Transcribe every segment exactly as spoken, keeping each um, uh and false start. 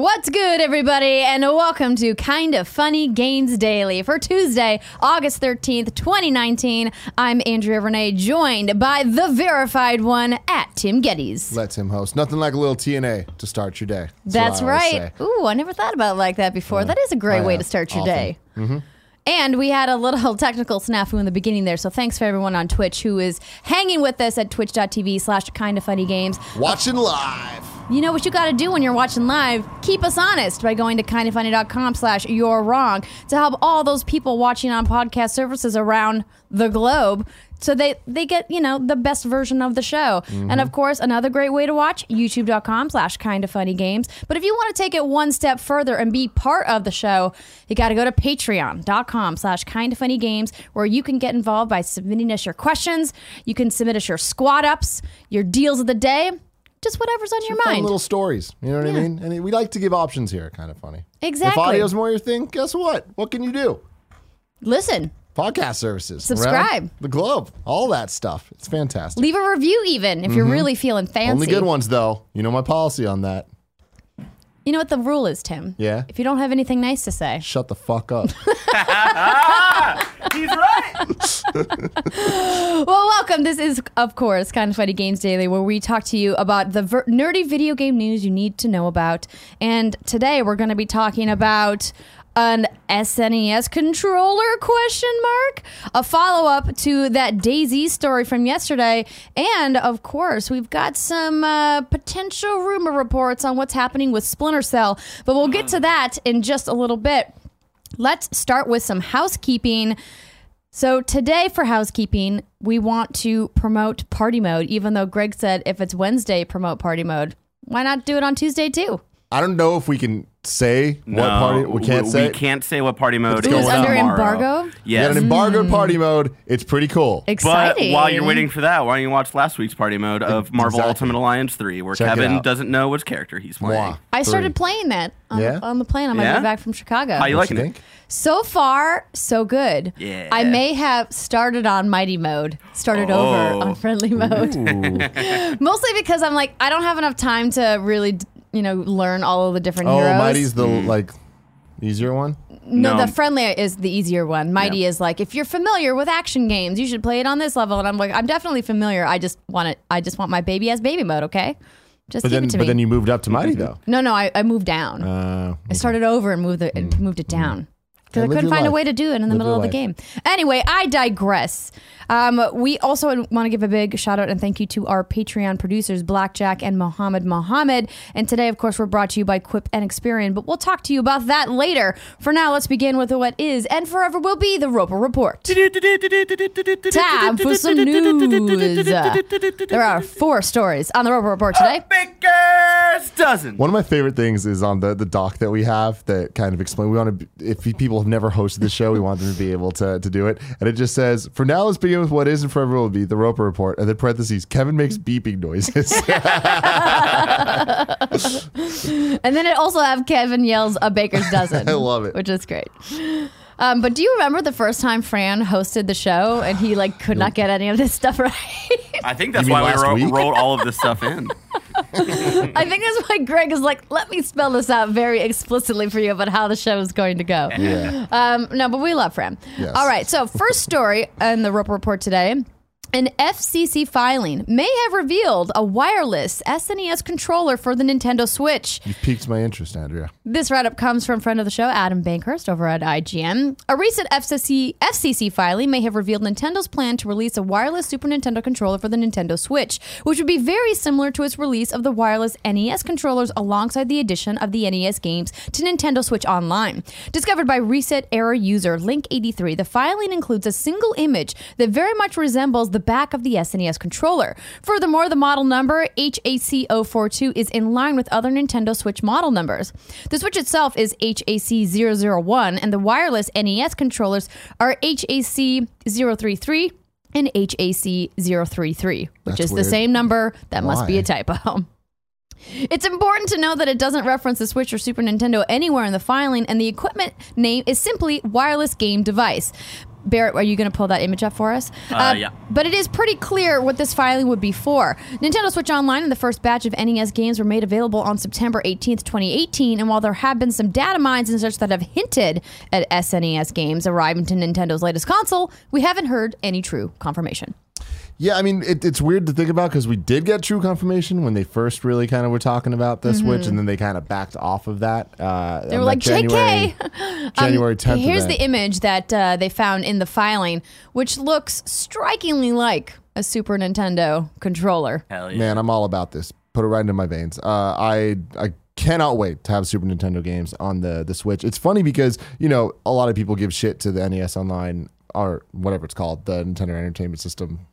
What's good, everybody, and welcome to Kinda Funny Games Daily for Tuesday, August thirteenth, twenty nineteen. I'm Andrea Renee, joined by the verified one at Tim Geddes. Let Tim host. Nothing like a little T N A to start your day. That's, That's right. Ooh, I never thought about it like that before. Uh, that is a great way to start your often. day. Mm-hmm. And we had a little technical snafu in the beginning there, so thanks for everyone on Twitch who is hanging with us at twitch.tv slash kinda funny games. Watching live. You know what you got to do when you're watching live? Keep us honest by going to kindafunny.com slash you're wrong to help all those people watching on podcast services around the globe so they, they get, you know, the best version of the show. Mm-hmm. And of course, another great way to watch, youtube.com slash kindafunnygames. But if you want to take it one step further and be part of the show, you got to go to patreon.com slash kindafunnygames where you can get involved by submitting us your questions. You can submit us your squad ups, your deals of the day. Just whatever's on Just your fun mind. Little stories. You know what yeah. I mean? And we like to give options here. Kind of funny. Exactly. If audio's more your thing, guess what? What can you do? Listen. Podcast services. Subscribe. The globe. All that stuff. It's fantastic. Leave a review even if mm-hmm. you're really feeling fancy. Only good ones, though. You know my policy on that. You know what the rule is, Tim? Yeah? If you don't have anything nice to say. Shut the fuck up. He's right. Well, welcome. This is, of course, Kinda Funny Games Daily, where we talk to you about the ver- nerdy video game news you need to know about. And today we're going to be talking about an S N E S controller, question mark? A follow-up to that DayZ story from yesterday. And, of course, we've got some uh, potential rumor reports on what's happening with Splinter Cell. But we'll get to that in just a little bit. Let's start with some housekeeping. So today for housekeeping, we want to promote party mode, even though Greg said if it's Wednesday, promote party mode. Why not do it on Tuesday, too? I don't know if we can say no, what party. We can't we, say. We can't say what party mode Ooh, is it's under tomorrow. embargo? Yes. You got an embargoed party mode. It's pretty cool. Exciting. But while you're waiting for that, why don't you watch last week's party mode of Marvel exactly. Ultimate Alliance three, where Check Kevin doesn't know which character he's playing. Mwah. I started Three. playing that on, Yeah? the, on the plane on my Yeah? way back from Chicago. How you What liking you it? think? So far, so good. Yeah. I may have started on Mighty mode, started Oh. over on Friendly mode. Mostly because I'm like, I don't have enough time to really, you know, learn all of the different Oh, heroes. Mighty's the like easier one. No, No. the Friendly is the easier one. Mighty Yeah. is like, if you're familiar with action games, you should play it on this level. And I'm like, I'm definitely familiar. I just want it. I just want my baby as baby mode. Okay, just But give then, it to but me. then you moved up to Mighty though. no, no, I, I moved down. Uh, I started over and moved the, and moved it down. Because I live couldn't your find a life. way to do it in the Live middle your of the life. game. Anyway, I digress. Um, we also want to give a big shout out and thank you to our Patreon producers, Blackjack and Mohammed Mohammed. And today, of course, we're brought to you by Quip and Experian, but we'll talk to you about that later. For now, let's begin with what is and forever will be the Roper Report. Time for some news. There are four stories on the Roper Report today. Baker's dozen. One of my favorite things is on the, the doc that we have that kind of explain. We want to, if people have never hosted the show, we want them to be able to, to do it. And it just says, for now, let's begin with what is and forever will be the Roper Report. And then parentheses, Kevin makes beeping noises. And then it also have Kevin yells a baker's dozen. I love it. Which is great. Um, but do you remember the first time Fran hosted the show and he like could not get any of this stuff right? I think that's You mean why we last wrote, week? wrote all of this stuff in. I think that's why Greg is like, let me spell this out very explicitly for you about how the show is going to go. Yeah. Um, no, but we love Fran. Yes. All right. So first story in the Roper Report today. An F C C filing may have revealed a wireless S N E S controller for the Nintendo Switch. You've piqued my interest, Andrea. This write-up comes from friend of the show, Adam Bankhurst, over at I G N. A recent F C C, F C C filing may have revealed Nintendo's plan to release a wireless Super Nintendo controller for the Nintendo Switch, which would be very similar to its release of the wireless N E S controllers alongside the addition of the N E S games to Nintendo Switch Online. Discovered by Reset Error user Link eighty-three, the filing includes a single image that very much resembles the back of the S N E S controller. Furthermore, the model number H A C zero four two is in line with other Nintendo Switch model numbers. The Switch itself is H A C zero zero one, and the wireless N E S controllers are H A C zero three three and H A C zero three three, which That's is weird. the same number. That must be Why? a typo. It's important to know that it doesn't reference the Switch or Super Nintendo anywhere in the filing, and the equipment name is simply wireless game device. Barrett, are you going to pull that image up for us? Uh, yeah. But it is pretty clear what this filing would be for. Nintendo Switch Online and the first batch of N E S games were made available on September eighteenth, twenty eighteen, and while there have been some data mines and such that have hinted at S N E S games arriving to Nintendo's latest console, we haven't heard any true confirmation. Yeah, I mean, it, it's weird to think about because we did get true confirmation when they first really kind of were talking about the Mm-hmm. Switch, and then they kind of backed off of that. Uh, They were like, J K! January tenth. Um, here's event. the image that uh, they found in the filing, which looks strikingly like a Super Nintendo controller. Hell yeah. Man, I'm all about this. Put it right into my veins. Uh, I I cannot wait to have Super Nintendo games on the the Switch. It's funny because, you know, a lot of people give shit to the N E S Online or whatever it's called, the Nintendo Entertainment System.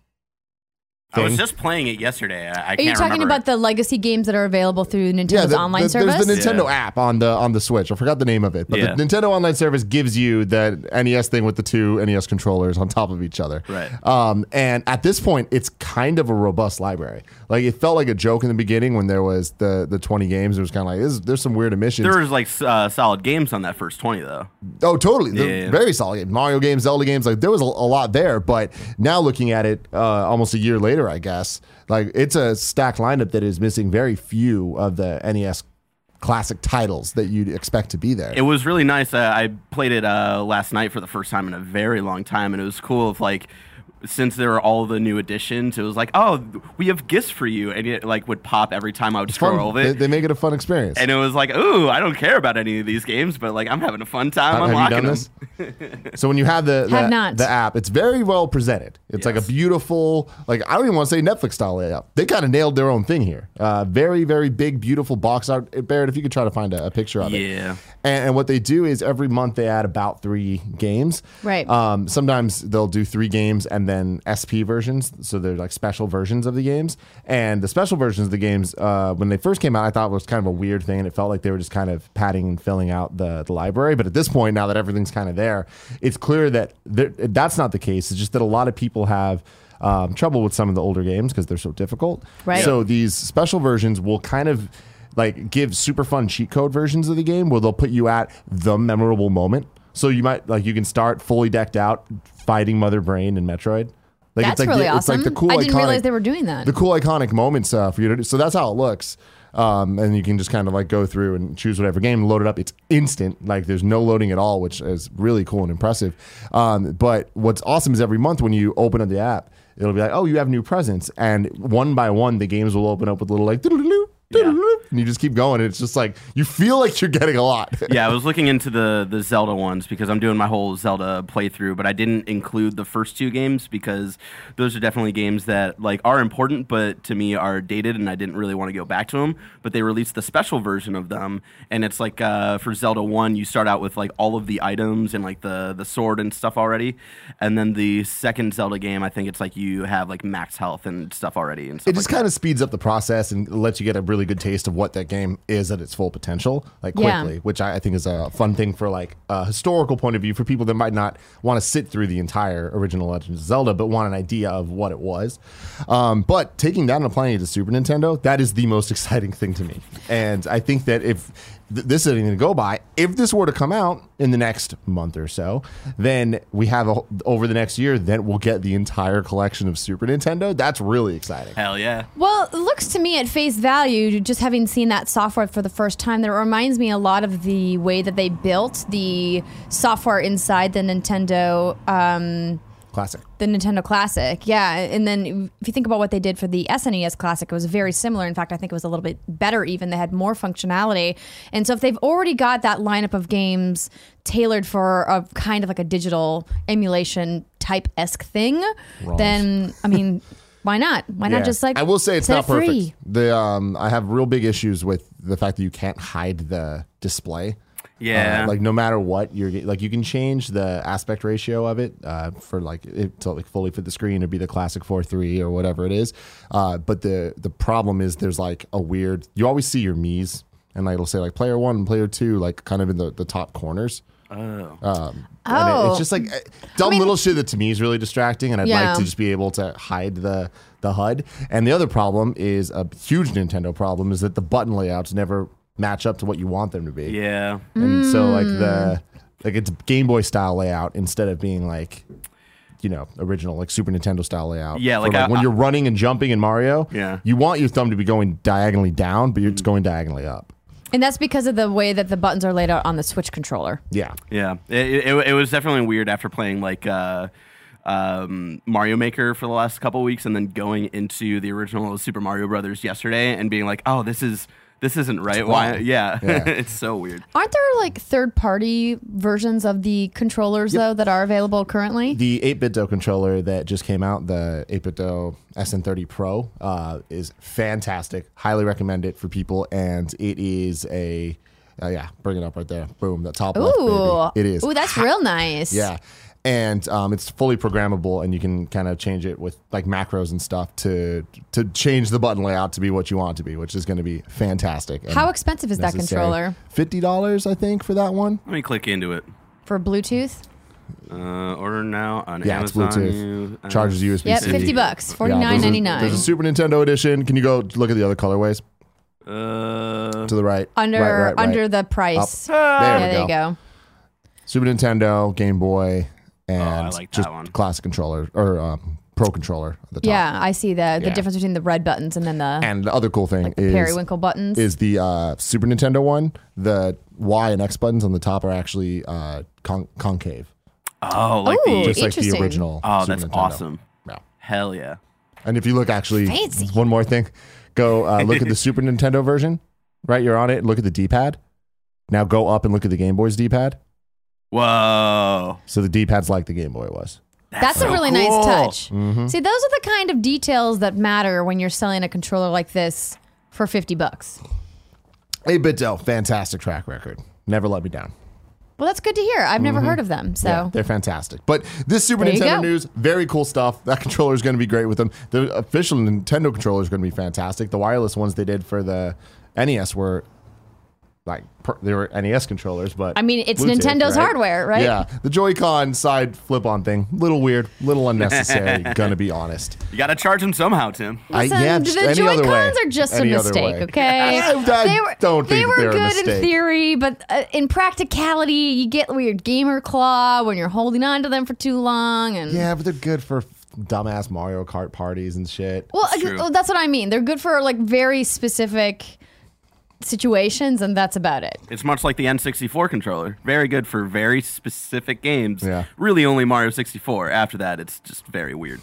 I was thing. just playing it yesterday. I, I Are can't you talking remember about it. the legacy games that are available through Nintendo's the, online the, service? There's the Nintendo Yeah. app on the on the Switch. I forgot the name of it, but Yeah. the Nintendo Online service gives you the N E S thing with the two N E S controllers on top of each other. Right. Um, and at this point, it's kind of a robust library. Like it felt like a joke in the beginning when there was the the twenty games. It was kind of like this, there's some weird omissions. There was like s- uh, solid games on that first twenty though. Oh, totally. They're Yeah, yeah. very solid games. Mario games, Zelda games. Like there was a, a lot there, but now looking at it, uh, almost a year later, I guess, like it's a stacked lineup that is missing very few of the N E S classic titles that you'd expect to be there. It was really nice. Uh, I played it uh, last night for the first time in a very long time, and it was cool. If like, since there were all the new additions, it was like, oh, we have gifts for you, and it like would pop every time I would It's fun. scroll They, it. they make it a fun experience. And it was like, ooh, I don't care about any of these games, but like I'm having a fun time Have- have you unlocking done them. this? So when you have the Have the, not. the app, it's very well presented. It's like a Yes. beautiful, like I don't even want to say Netflix style layout. They kind of nailed their own thing here. Uh, very very big beautiful box art. Barrett, if you could try to find a, a picture of it. Yeah. And, and what they do is every month they add about three games. Right. Um, sometimes they'll do three games and then S P versions. So they're like special versions of the games. And the special versions of the games, uh, when they first came out, I thought was kind of a weird thing. And it felt like they were just kind of padding and filling out the, the library. But at this point, now that everything's kind of there, it's clear that there- that's not the case. It's just that a lot of people have um, trouble with some of the older games because they're so difficult. Right. So these special versions will kind of like give super fun cheat code versions of the game where they'll put you at the memorable moment. So you might like you can start fully decked out fighting Mother Brain in Metroid. Like That's it's like really the, awesome. It's like the cool I didn't iconic, realize they were doing that. the cool iconic moments uh, for you to do. So that's how it looks. Um, and you can just kind of like go through and choose whatever game, load it up. It's instant. Like there's no loading at all, which is really cool and impressive. Um, but what's awesome is every month when you open up the app, it'll be like, oh, you have new presents. And one by one, the games will open up with little like, doodle-doo, doodle-doo, and you just keep going. And it's just like, you feel like you're getting a lot. Yeah, I was looking into the the Zelda ones because I'm doing my whole Zelda playthrough, but I didn't include the first two games because those are definitely games that like are important, but to me are dated, and I didn't really want to go back to them. But they released the special version of them, and it's like uh, for Zelda one, you start out with like all of the items and like the the sword and stuff already, and then the second Zelda game, I think it's like you have like max health and stuff already, and stuff It just like kind of speeds up the process and lets you get a really good taste of what that game is at its full potential, like Yeah. quickly, which I, I think is a fun thing for like a historical point of view for people that might not want to sit through the entire original Legend of Zelda, but want an idea of what it was. Um, but taking that and applying it to Super Nintendo, that is the most exciting thing to me. And I think that if th- this is anything to go by, if this were to come out in the next month or so, then we have a, over the next year, then we'll get the entire collection of Super Nintendo. That's really exciting. Hell yeah. Well, it looks to me at face value, just having seen that software for the first time, that it reminds me a lot of the way that they built the software inside the Nintendo, um, Classic. the Nintendo Classic. Yeah, and then if you think about what they did for the S N E S Classic, it was very similar. In fact, I think it was a little bit better even. They had more functionality. And so if they've already got that lineup of games tailored for a kind of like a digital emulation type-esque thing, Wrong. then, I mean... Why not? Why Yeah. not just like I will say it's set not it free? perfect. The um, I have real big issues with the fact that you can't hide the display. Yeah. Uh, like no matter what you're ge- like, you can change the aspect ratio of it uh, for like it to like fully fit the screen or be the classic four three or whatever it is. Uh, but the the problem is there's like a weird. You always see your Mii's and like it'll say like player one and player two like kind of in the, the top corners. Oh. Um, and Oh. it, it's just like eh, dumb mean- little shit that to me is really distracting, and I'd Yeah. like to just be able to hide the the H U D. And the other problem is a huge Nintendo problem is that the button layouts never match up to what you want them to be. Yeah. And so like the Like it's Game Boy style layout instead of being like, you know, original like Super Nintendo style layout. Yeah, For, like, I- when I- you're running and jumping in Mario, Yeah. you want your thumb to be going diagonally down, but it's going diagonally up. And that's because of the way that the buttons are laid out on the Switch controller. Yeah. Yeah, it, it, it was definitely weird after playing like uh, um, Mario Maker for the last couple of weeks, and then going into the original Super Mario Brothers yesterday, and being like, "Oh, this is this isn't right." Why? wrong. Yeah, Yeah. it's so weird. Aren't there like third-party versions of the controllers though that are available currently? The eight-bit-do controller that just came out, the eight-bit-do S N thirty Pro, uh, is fantastic. Highly recommend it for people, and it is a uh, yeah, bring it up right there. Boom, the top left. Ooh, Baby. It is. Ooh, that's real nice. Yeah. And um, it's fully programmable, and you can kind of change it with like macros and stuff to to change the button layout to be what you want it to be, which is going to be fantastic. and How expensive is that necessary. controller Fifty dollars, I think, for that one. Let me click into it. for Bluetooth? Uh, order now on Yeah, it's Amazon. Bluetooth. You- uh, Charges U S B Yep, C. fifty bucks, Yeah, forty nine there's a- ninety nine. There's a Super Nintendo edition. Can you go look at the other colorways Uh, to the right? Under Right, right, right. under the price. There yeah, we there go. you go. Super Nintendo, Game Boy, and like that just one. classic controller or um, Pro controller at the top. Yeah, I see the the Yeah. difference between the red buttons and then the And the other cool thing like the is periwinkle buttons. is the uh, Super Nintendo one. The Y and X buttons on the top are actually uh, con- concave, oh, like Ooh, the. just like the Interesting. original. Oh, Super that's Nintendo. awesome. Yeah. Hell yeah. And if you look, actually, Fancy. one more thing, go uh, look at the Super Nintendo version. Right, you're on it. Look at the D-pad. Now go up and look at the Game Boy's D-pad. Whoa. So the D-pad's like the Game Boy was. That's so a really cool. nice touch. Mm-hmm. See, those are the kind of details that matter when you're selling a controller like this for fifty bucks. eight-bit-do, fantastic track record. Never let me down. Well, that's good to hear. I've never heard of them. So Yeah, they're fantastic. But this Super There you Nintendo go. news, very cool stuff. That controller is going to be great with them. The official Nintendo controller is going to be fantastic. The wireless ones they did for the N E S were like per, they were N E S controllers, but I mean, it's Bluetooth, Nintendo's right? hardware, right? Yeah, the Joy-Con side flip-on thing, little weird, little unnecessary. Gonna be honest. You got to charge them somehow, Tim. I, Listen, yeah, just the any other way. Joy-Cons are just Any a other mistake, way. okay? I, I they were, don't they think were they're a good mistake. in theory, but uh, in practicality, you get weird gamer claw when you're holding on to them for too long. And Yeah, but they're good for dumbass Mario Kart parties and shit. well, That's uh, true. well, that's what I mean. They're good for like very specific situations, and that's about it. It's much like the N sixty-four controller. Very good for very specific games. Yeah. Really only Mario sixty-four. After that, it's just very weird.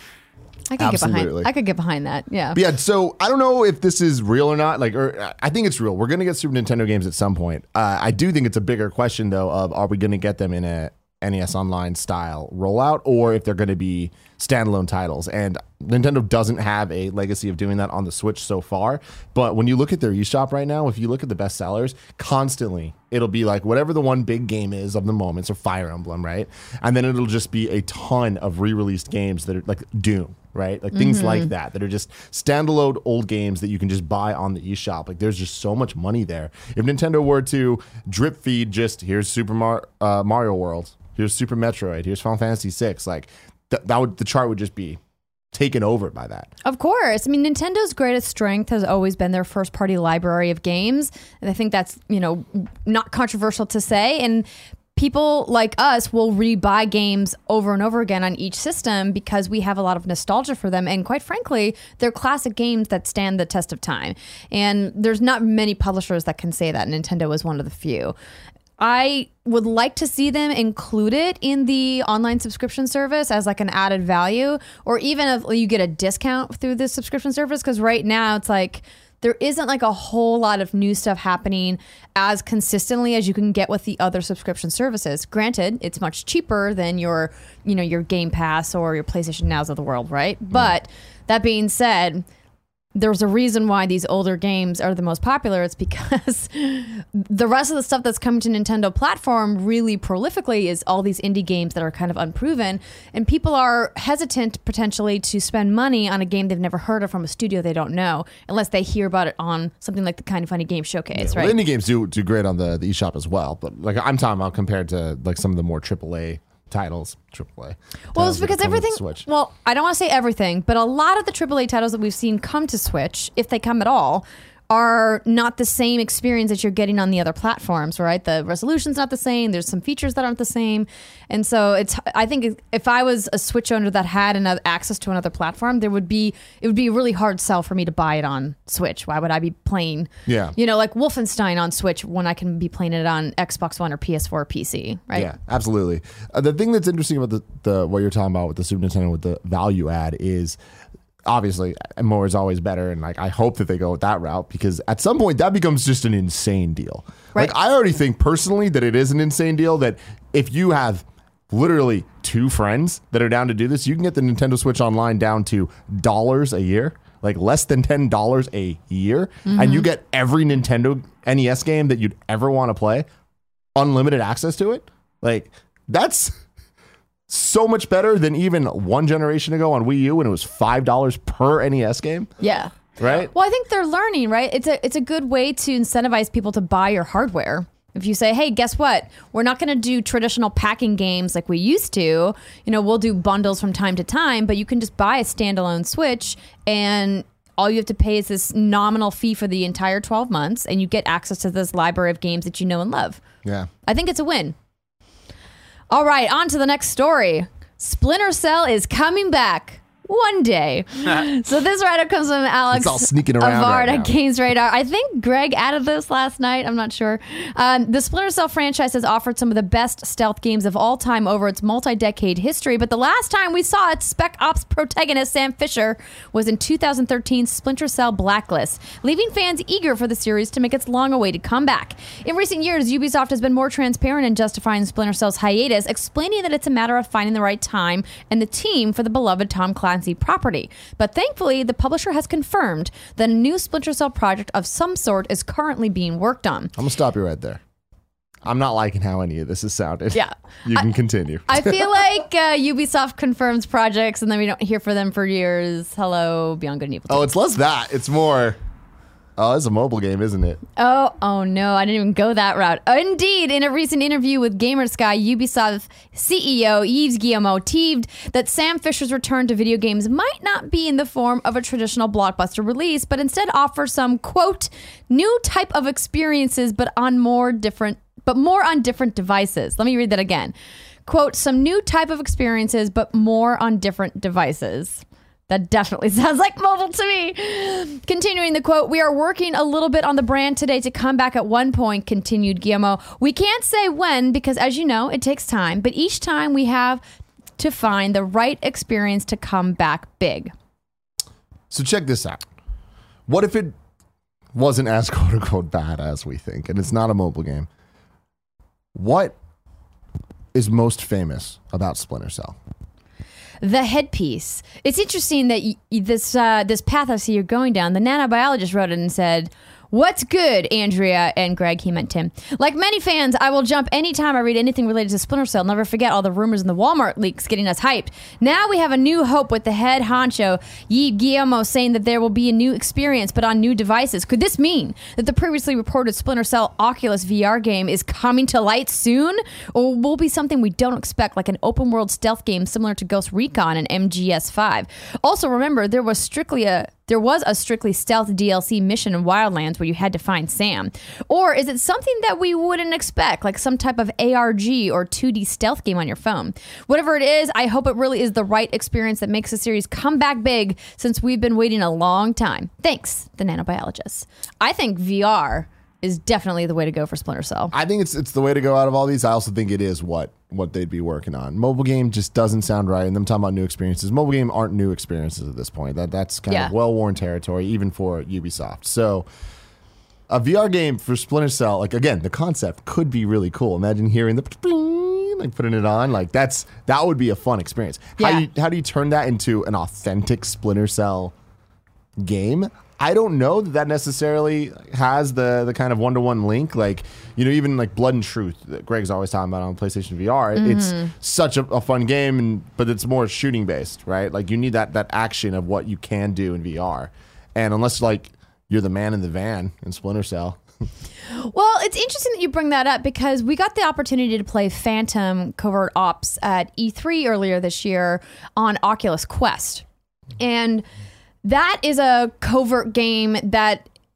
I could get Absolutely. behind. I could get behind that. Yeah. But yeah, so I don't know if this is real or not. Like, or I think it's real. We're gonna get Super Nintendo games at some point. Uh, I do think it's a bigger question though of are we gonna get them in a N E S Online style rollout, or if they're gonna be standalone titles. And Nintendo doesn't have a legacy of doing that on the Switch so far. But when you look at their eShop right now, if you look at the best sellers, constantly it'll be like whatever the one big game is of the moment, so Fire Emblem, right? And then it'll just be a ton of re-released games that are like Doom, right? Like things like that that are just standalone old games that you can just buy on the eShop. Like there's just so much money there. If Nintendo were to drip feed just here's Super Mar- uh, Mario World, here's Super Metroid, here's Final Fantasy six, like th- that would the chart would just be taken over by that. Of course. I mean, Nintendo's greatest strength has always been their first party library of games. And I think that's, you know, not controversial to say. And people like us will rebuy games over and over again on each system because we have a lot of nostalgia for them. And quite frankly, they're classic games that stand the test of time. And there's not many publishers that can say that. Nintendo is one of the few. I would like to see them included in the online subscription service as like an added value, or even if you get a discount through the subscription service. Because right now it's like there isn't like a whole lot of new stuff happening as consistently as you can get with the other subscription services. Granted, it's much cheaper than your, you know, your Game Pass or your PlayStation Nows of the world, right? But that being said, there's a reason why these older games are the most popular. It's because the rest of the stuff that's coming to Nintendo platform really prolifically is all these indie games that are kind of unproven. And people are hesitant potentially to spend money on a game they've never heard of from a studio they don't know, unless they hear about it on something like the Kind of Funny Game Showcase, Well, right? indie games do do great on the, the eShop as well. But like I'm talking about compared to like some of the more triple A titles. triple A. Well, titles it's that because come with everything. Switch. Well, I don't want to say everything, but a lot of the triple A titles that we've seen come to Switch, if they come at all, are not the same experience that you're getting on the other platforms, right? The resolution's not the same. There's some features that aren't the same. And so it's, I think if I was a Switch owner that had another access to another platform, there would be, it would be a really hard sell for me to buy it on Switch. Why would I be playing, yeah. you know, like Wolfenstein on Switch when I can be playing it on Xbox One or P S four or P C, right? Yeah, absolutely. Uh, the thing that's interesting about the, the what you're talking about with the Super Nintendo with the value add is obviously more is always better, and like I hope that they go with that route, because at some point that becomes just an insane deal. Right. Like I already think personally that it is an insane deal, that if you have literally two friends that are down to do this, you can get the Nintendo Switch Online down to dollars a year, like less than ten dollars a year, mm-hmm. and you get every Nintendo N E S game that you'd ever want to play, unlimited access to it. Like that's so much better than even one generation ago on Wii U when it was five dollars per N E S game. Yeah. Right? Well, I think they're learning, right? It's a it's a good way to incentivize people to buy your hardware. If you say, hey, guess what? We're not going to do traditional packing games like we used to. You know, we'll do bundles from time to time, but you can just buy a standalone Switch, and all you have to pay is this nominal fee for the entire twelve months, and you get access to this library of games that you know and love. Yeah. I think it's a win. All right, on to the next story. Splinter Cell is coming back one day. So this write-up comes from Alex It's all sneaking around Avard right at now. Games Radar. I think Greg added this last night. I'm not sure. Um, the Splinter Cell franchise has offered some of the best stealth games of all time over its multi-decade history, but the last time we saw its Spec Ops protagonist Sam Fisher was in two thousand thirteen Splinter Cell Blacklist, leaving fans eager for the series to make its long-awaited comeback. In recent years, Ubisoft has been more transparent in justifying Splinter Cell's hiatus, explaining that it's a matter of finding the right time and the team for the beloved Tom Clancy property. But thankfully, the publisher has confirmed that a new Splinter Cell project of some sort is currently being worked on. I'm going to stop you right there. I'm not liking how any of this has sounded. Yeah. You can I, continue. I feel like uh, Ubisoft confirms projects and then we don't hear from them for years. Hello, Beyond Good and Evil two. Oh, it's less that. It's more, oh, it's a mobile game, isn't it? Oh, oh no, I didn't even go that route. Indeed, in a recent interview with Gamersky, Ubisoft C E O Yves Guillemot teased that Sam Fisher's return to video games might not be in the form of a traditional blockbuster release, but instead offer some, quote, new type of experiences, but on more different, but more on different devices. Let me read that again. Quote, some new type of experiences, but more on different devices. That definitely sounds like mobile to me. Continuing the quote, we are working a little bit on the brand today to come back at one point, continued Guillemot. We can't say when because, as you know, it takes time. But each time we have to find the right experience to come back big. So check this out. What if it wasn't as quote-unquote bad as we think, and it's not a mobile game? What is most famous about Splinter Cell? The headpiece. It's interesting that y- this uh, this path I see you're going down, the nanobiologist wrote it and said, what's good, Andrea and Greg, he meant Tim. Like many fans, I will jump anytime I read anything related to Splinter Cell. Never forget all the rumors and the Walmart leaks getting us hyped. Now we have a new hope with the head honcho, Yves Guillemot, saying that there will be a new experience, but on new devices. Could this mean that the previously reported Splinter Cell Oculus V R game is coming to light soon? Or will it be something we don't expect, like an open world stealth game similar to Ghost Recon and M G S five? Also, remember, there was strictly a There was a strictly stealth D L C mission in Wildlands where you had to find Sam. Or is it something that we wouldn't expect, like some type of A R G or two D stealth game on your phone? Whatever it is, I hope it really is the right experience that makes the series come back big, since we've been waiting a long time. Thanks, the nanobiologist. I think V R is definitely the way to go for Splinter Cell. I think it's it's the way to go out of all these. I also think it is what what they'd be working on. Mobile game just doesn't sound right, and them talking about new experiences. Mobile game aren't new experiences at this point. That that's kind Yeah. of well-worn territory, even for Ubisoft. So a V R game for Splinter Cell, like again, the concept could be really cool. Imagine hearing the like putting it on, like that's that would be a fun experience. How Yeah. do you, how do you turn that into an authentic Splinter Cell game? I don't know that that necessarily has the the kind of one-to-one link. Like, you know, even like Blood and Truth that Greg's always talking about on PlayStation V R. Mm-hmm. It's such a, a fun game, and but it's more shooting based, right? Like you need that that action of what you can do in V R. And unless like you're the man in the van in Splinter Cell. Well, it's interesting that you bring that up because we got the opportunity to play Phantom Covert Ops at E three earlier this year on Oculus Quest. And that is a covert game that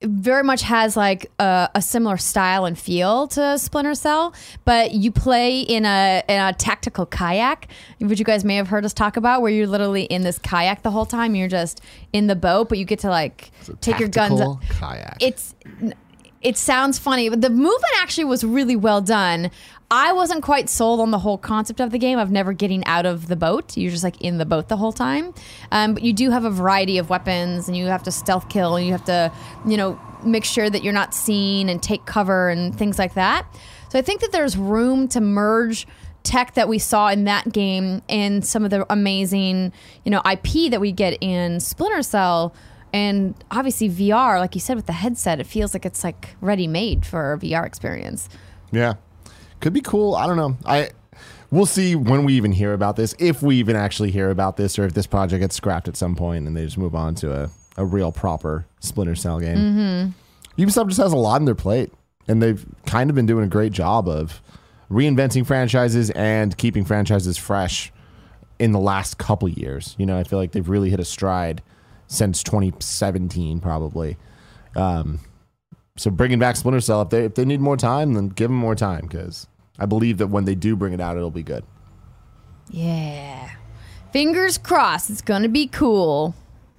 very much has like a, a similar style and feel to Splinter Cell, but you play in a in a tactical kayak, which you guys may have heard us talk about, where you're literally in this kayak the whole time. You're just in the boat, but you get to like take your guns. Tactical kayak. It's it sounds funny, but the movement actually was really well done. I wasn't quite sold on the whole concept of the game of never getting out of the boat. You're just like in the boat the whole time. Um, but you do have a variety of weapons, and you have to stealth kill, and you have to, you know, make sure that you're not seen and take cover and things like that. So I think that there's room to merge tech that we saw in that game and some of the amazing, you know, I P that we get in Splinter Cell. And obviously V R, like you said, with the headset, it feels like it's like ready-made for a V R experience. Yeah. Could be cool. I don't know. I we'll see when we even hear about this, if we even actually hear about this, or if this project gets scrapped at some point and they just move on to a, a real proper Splinter Cell game. Mm-hmm. Ubisoft just has a lot on their plate, and they've kind of been doing a great job of reinventing franchises and keeping franchises fresh in the last couple years. You know, I feel like they've really hit a stride since twenty seventeen, probably. Um, so bringing back Splinter Cell, if they if they need more time, then give them more time, because I believe that when they do bring it out, it'll be good. Yeah. Fingers crossed. It's going to be cool.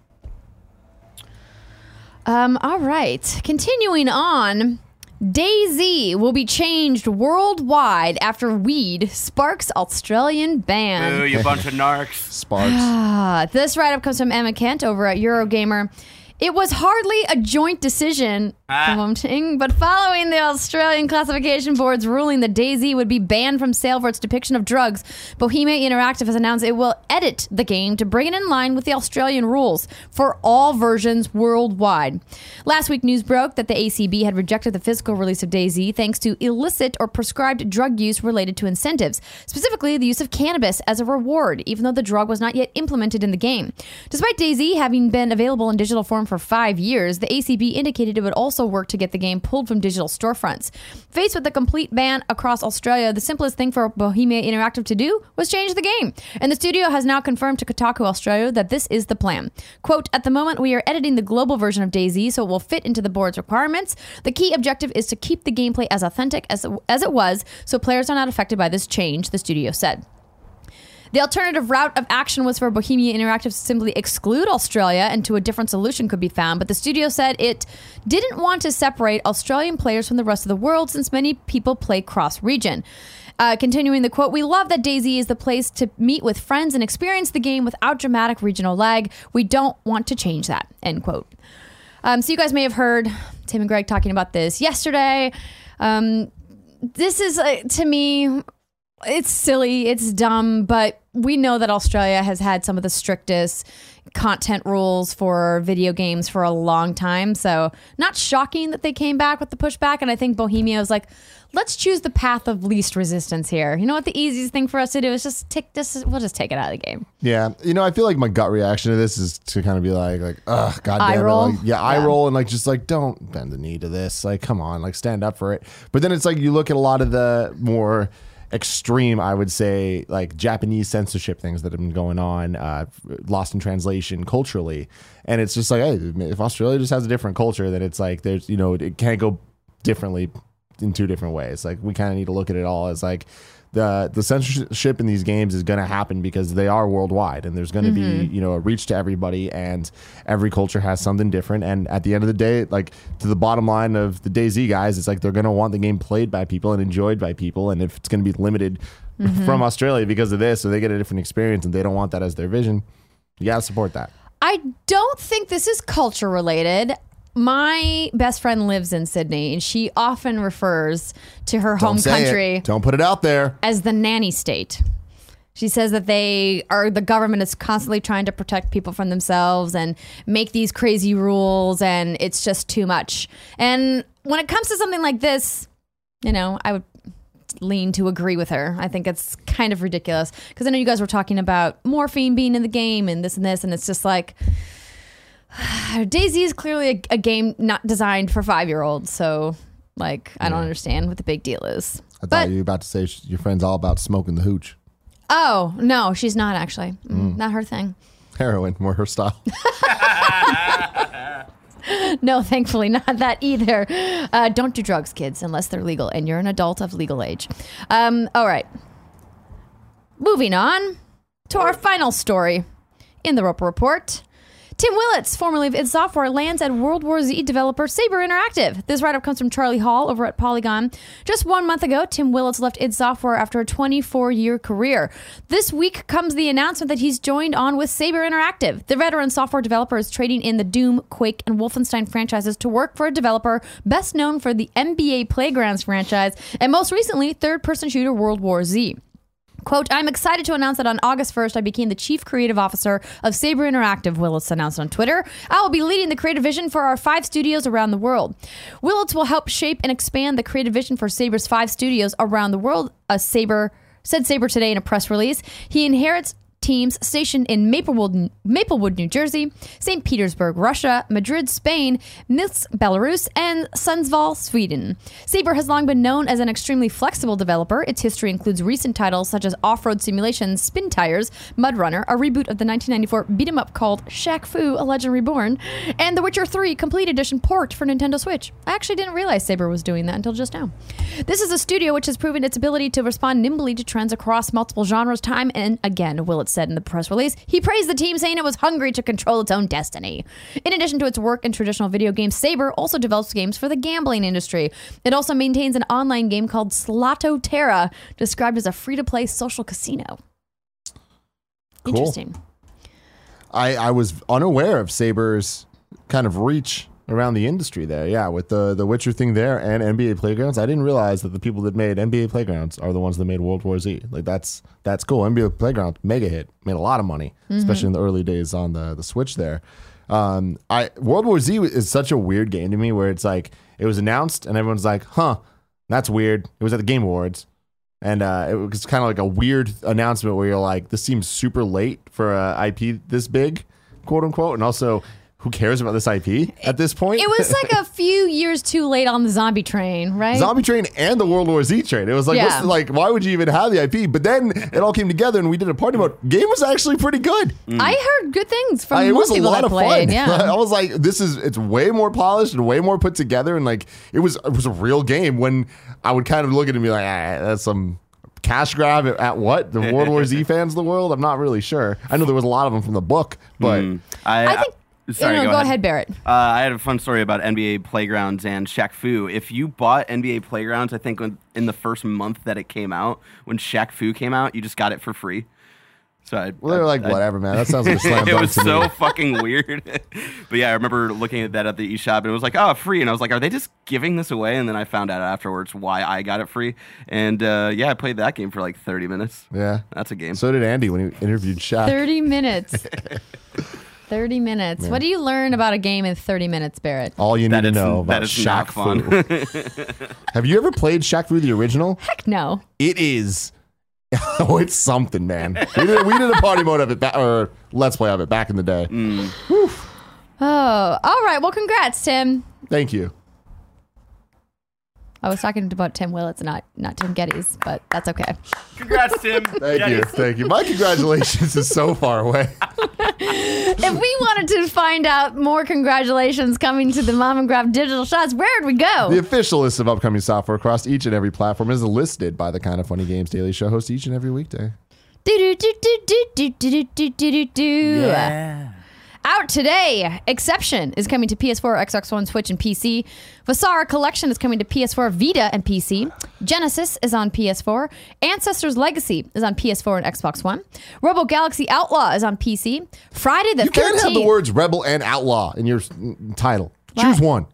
Um, all right. Continuing on, DayZ will be changed worldwide after weed sparks Australian ban. Boo, you bunch of narcs. Sparks. Ah, this write-up comes from Emma Kent over at Eurogamer. It was hardly a joint decision, Ah. but following the Australian Classification Board's ruling that DayZ would be banned from sale for its depiction of drugs, Bohemia Interactive has announced it will edit the game to bring it in line with the Australian rules for all versions worldwide. Last week, news broke that the A C B had rejected the physical release of DayZ thanks to illicit or prescribed drug use related to incentives, specifically the use of cannabis as a reward, even though the drug was not yet implemented in the game. Despite DayZ having been available in digital form for five years, the A C B indicated it would also work to get the game pulled from digital storefronts. Faced with a complete ban across Australia, the simplest thing for Bohemia Interactive to do was change the game. And the studio has now confirmed to Kotaku Australia that this is the plan. Quote, at the moment, we are editing the global version of DayZ so it will fit into the board's requirements. The key objective is to keep the gameplay as authentic as, as it was, so players are not affected by this change, the studio said. The alternative route of action was for Bohemia Interactive to simply exclude Australia until a different solution could be found, but the studio said it didn't want to separate Australian players from the rest of the world since many people play cross-region. Uh, continuing the quote, we love that DayZ is the place to meet with friends and experience the game without dramatic regional lag. We don't want to change that, end quote. Um, so you guys may have heard Tim and Greg talking about this yesterday. Um, this is, uh, to me... It's silly, it's dumb, but we know that Australia has had some of the strictest content rules for video games for a long time. So not shocking that they came back with the pushback. And I think Bohemia was like, let's choose the path of least resistance here. You know what the easiest thing for us to do is just take this, we'll just take it out of the game. Yeah. You know, I feel like my gut reaction to this is to kind of be like, like, ugh, God damn Eye it. roll. Like, yeah, eye Yeah. roll, and like, just like, don't bend the knee to this. Like, come on, like, stand up for it. But then it's like, you look at a lot of the more extreme, I would say, like Japanese censorship things that have been going on, uh, lost in translation culturally. And it's just like, hey, if Australia just has a different culture, then it's like, there's, you know, it can't go differently in two different ways. Like, we kind of need to look at it all as like, the the censorship in these games is going to happen because they are worldwide, and there's going to mm-hmm. be, you know, a reach to everybody, and every culture has something different. And at the end of the day, like, to the bottom line of the DayZ guys, it's like they're going to want the game played by people and enjoyed by people. And if it's going to be limited mm-hmm. from Australia because of this, so they get a different experience and they don't want that as their vision, you got to support that. I don't think this is culture related. My best friend lives in Sydney, and she often refers to her Don't home say country it. Don't put it out there. as the nanny state. She says that they are, the government is constantly trying to protect people from themselves and make these crazy rules, and it's just too much. And when it comes to something like this, you know, I would lean to agree with her. I think it's kind of ridiculous, because I know you guys were talking about morphine being in the game and this and this, and it's just like, DayZ is clearly a, a game not designed for five-year-olds, so like I don't understand what the big deal is. I but, thought you were about to say sh- your friend's all about smoking the hooch. Oh no, she's not actually. Mm, mm. Not her thing. Heroin, more her style. No, thankfully not that either. Uh, don't do drugs, kids, unless they're legal and you're an adult of legal age. Um, all right. Moving on to our final story in the Roper Report. Tim Willits, formerly of id Software, lands at World War Z developer Saber Interactive. This write-up comes from Charlie Hall over at Polygon. Just one month ago, Tim Willits left id Software after a twenty-four-year career. This week comes the announcement that he's joined on with Saber Interactive. The veteran software developer is trading in the Doom, Quake, and Wolfenstein franchises to work for a developer best known for the N B A Playgrounds franchise and most recently, third-person shooter World War Z. Quote, I'm excited to announce that on August first, I became the Chief Creative Officer of Saber Interactive, Willits announced on Twitter. I will be leading the creative vision for our five studios around the world. Willits will help shape and expand the creative vision for Saber's five studios around the world, a Saber said Saber today in a press release. He inherits teams stationed in Maplewood, Maplewood, New Jersey, Saint Petersburg, Russia, Madrid, Spain, Minsk, Belarus, and Sundsvall, Sweden. Saber has long been known as an extremely flexible developer. Its history includes recent titles such as Off-Road Simulation, Spin Tires, Mud Runner, a reboot of the nineteen ninety-four beat-em-up called Shaq Fu, A Legend Reborn, and The Witcher three Complete Edition port for Nintendo Switch. I actually didn't realize Saber was doing that until just now. This is a studio which has proven its ability to respond nimbly to trends across multiple genres time and again, will it said in the press release. He praised the team, saying it was hungry to control its own destiny. In addition to its work in traditional video games, Saber also develops games for the gambling industry. It also maintains an online game called Slotto Terra, described as a free-to-play social casino. Cool. Interesting. I, I was unaware of Saber's kind of reach around the industry there. Yeah, with the, the Witcher thing there and N B A Playgrounds. I didn't realize that the people that made N B A Playgrounds are the ones that made World War Z. Like, that's that's cool. N B A Playground, mega hit. Made a lot of money, mm-hmm. especially in the early days on the, the Switch there. Um, I World War Z is such a weird game to me where it's like, it was announced and everyone's like, huh, that's weird. It was at the Game Awards. And uh, it was kind of like a weird announcement where you're like, this seems super late for a I P this big, quote unquote. And also, who cares about this I P at this point? It was like a few years too late on the zombie train, right? Zombie train and the World War Z train. It was like, Yeah. what's the, like, why would you even have the I P? But then it all came together and we did a party mode. Game was actually pretty good. I heard good things from Uh, it most was a people lot that of played. fun. Yeah. I was like, this is, it's way more polished and way more put together. And like, it was, it was a real game when I would kind of look at it and be like, ah, that's some cash grab at, at what? The World War Z fans of the world? I'm not really sure. I know there was a lot of them from the book, but Mm. I, I think. Sorry, no, no, go, go ahead. ahead, Barrett. Uh, I had a fun story about N B A Playgrounds and Shaq Fu. If you bought N B A Playgrounds, I think when, in the first month that it came out, when Shaq Fu came out, you just got it for free. So I, well, they were I, like, I, whatever, man. That sounds like a slam it dunk was to so me. fucking weird. But yeah, I remember looking at that at the eShop and it was like, oh, free. And I was like, are they just giving this away? And then I found out afterwards why I got it free. And uh, yeah, I played that game for like thirty minutes. Yeah. That's a game. So did Andy when he interviewed Shaq. thirty minutes. thirty minutes. Yeah. What do you learn about a game in thirty minutes, Barrett? All you need That to is- know about that is not Shaq fun. Fu. Have you ever played Shaq Fu the original? Heck no. It is. Oh, it's something, man. We did, we did a party mode of it, ba- or let's play of it back in the day. Mm. Oh, all right. Well, congrats, Tim. Thank you. I was talking about Tim Willits, not not Tim Geddes, but that's okay. Congrats, Tim. Thank Yeah, you. Thank you. My congratulations is so far away. If we wanted to find out more congratulations coming to the Mom and Grab Digital Shots, where would we go? The official list of upcoming software across each and every platform is listed by the Kind of Funny Games Daily Show host each and every weekday. Do do do do do do do do do do do. Yeah. Out today, Exception is coming to P S four, Xbox One, Switch, and P C. Vasara Collection is coming to P S four, Vita, and P C. Genesis is on P S four. Ancestors Legacy is on P S four and Xbox One. Robo Galaxy Outlaw is on P C. Friday the You can't thirteenth. have the words Rebel and Outlaw in your mm, title. Why? Choose one.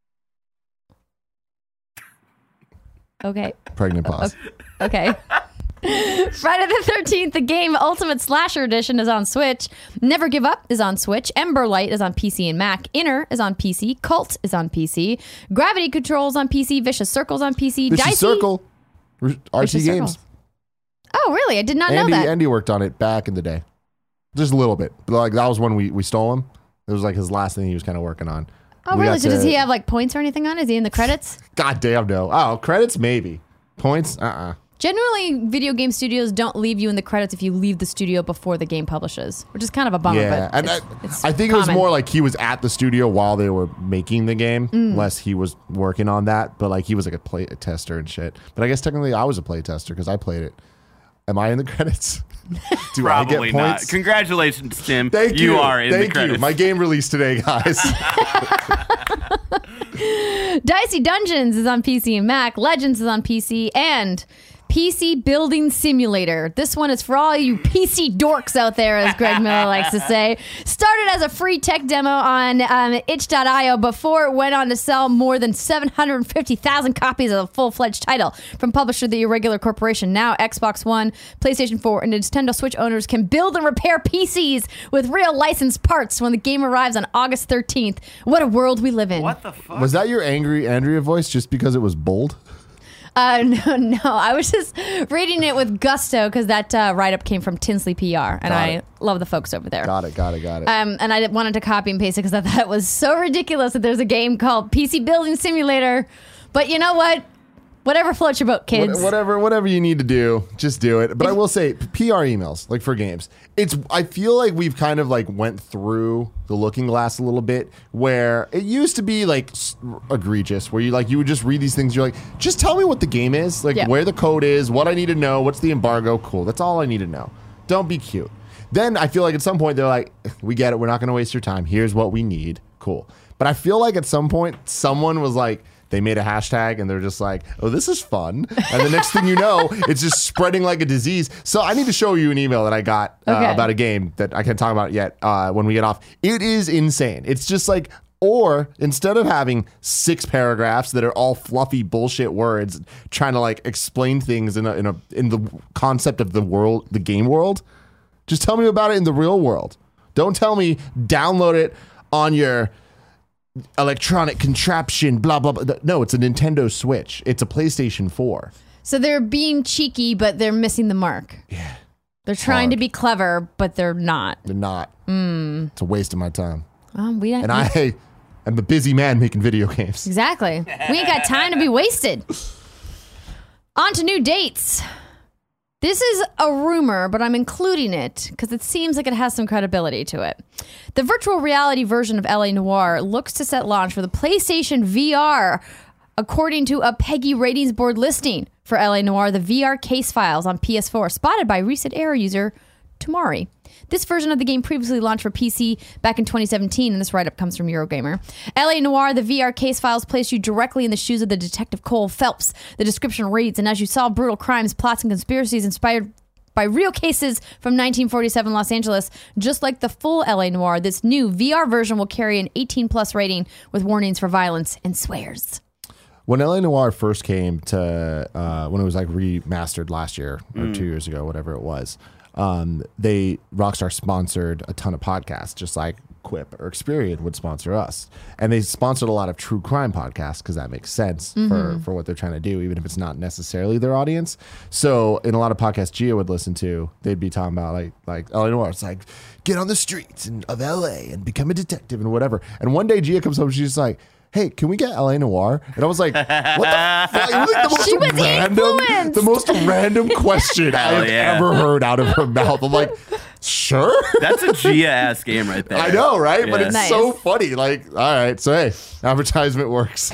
Okay. Pregnant pause. Okay. Friday the thirteenth, the game Ultimate Slasher Edition is on Switch. Never Give Up is on Switch. Ember Light is on P C and Mac. Inner is on P C. Cult is on P C. Gravity Control is on P C. Vicious Circles on P C. Vicious Dicey. Circle. R T Vicious Games. Circles. Oh, really? I did not Andy, know that. Andy worked on it back in the day. Just a little bit. But like that was when we, we stole him. It was like his last thing he was kind of working on. Oh, We really? got So does to- he have like points or anything on it? Is he in the credits? God damn no. Oh, credits maybe. Points? Uh-uh. Generally, video game studios don't leave you in the credits if you leave the studio before the game publishes, which is kind of a bummer. Yeah, but and it's, I, it's I think common. it was more like he was at the studio while they were making the game, Mm. less he was working on that. But like he was like a play a tester and shit. But I guess technically I was a play tester because I played it. Am I in the credits? Do Probably I get not. points? Congratulations, Tim. Thank you. You are in Thank the credits. you. My game released today, guys. Dicey Dungeons is on P C and Mac. Legends is on P C and P C Building Simulator. This one is for all you P C dorks out there, as Greg Miller likes to say. Started as a free tech demo on um, itch dot io before it went on to sell more than seven hundred fifty thousand copies of a full-fledged title from publisher The Irregular Corporation. Now Xbox One, PlayStation four, and Nintendo Switch owners can build and repair P Cs with real licensed parts when the game arrives on August thirteenth. What a world we live in. What the fuck? Was that your angry Andrea voice just because it was bold? Uh, no, no. I was just reading it with gusto because that uh, write-up came from Tinsley P R, and Got I it. love the folks over there. Got it, got it, got it. Um, and I wanted to copy and paste it because I thought it was so ridiculous that there's a game called P C Building Simulator. But you know what? Whatever floats your boat, kids. What- Whatever, whatever you need to do, just do it. But I will say, P R emails, like for games, it's. I feel like we've kind of like went through the looking glass a little bit, where it used to be like s- egregious, where you like you would just read these things, you're like, just tell me what the game is, like Yeah. where the code is, what I need to know, what's the embargo. Cool, that's all I need to know. Don't be cute. Then I feel like at some point they're like, we get it, we're not going to waste your time. Here's what we need. Cool. But I feel like at some point someone was like, they made a hashtag and they're just like, oh, this is fun. And the next thing you know, it's just spreading like a disease. So I need to show you an email that I got uh, Okay. about a game that I can't talk about yet uh, when we get off. It is insane. It's just like, or instead of having six paragraphs that are all fluffy bullshit words trying to like explain things in a, in a in the concept of the world, the game world, just tell me about it in the real world. Don't tell me download it on your electronic contraption, blah, blah, blah. No, it's a Nintendo Switch. It's a PlayStation four. So they're being cheeky, but they're missing the mark. Yeah. They're trying to hard. be clever, but they're not. They're not. Mm. It's a waste of my time. Um, we don't, And I am a busy man making video games. Exactly. We ain't got time to be wasted. On to new dates. This is a rumor, but I'm including it because it seems like it has some credibility to it. The virtual reality version of L A Noire looks to set launch for the PlayStation V R, according to a PEGI ratings board listing for L A Noire, the V R case files on P S four, spotted by recent era user Tomari. This version of the game previously launched for P C back in twenty seventeen, and this write-up comes from Eurogamer. L A Noire, the V R case files place you directly in the shoes of the detective Cole Phelps. The description reads, and as you solve brutal crimes, plots, and conspiracies inspired by real cases from nineteen forty-seven Los Angeles, just like the full L A Noire, this new V R version will carry an eighteen plus rating with warnings for violence and swears. When L A Noire first came to, uh, when it was like remastered last year or two years ago, whatever it was, um, they Rockstar sponsored a ton of podcasts, just like Quip or Experian would sponsor us. And they sponsored a lot of true crime podcasts because that makes sense for, for what they're trying to do, even if it's not necessarily their audience. So in a lot of podcasts Gia would listen to, they'd be talking about like, like L A Noire. It's like, get on the streets and, of L A and become a detective and whatever. And one day Gia comes home, she's just like, hey, can we get L A Noire? And I was like, what the fuck? It was like the most She was random, influenced. the most random question Hell I've yeah. ever heard out of her mouth. I'm like, sure. That's a Gia ass game right there. I know, right? But Yeah. it's Nice. so funny. Like, all right, so hey, advertisement works.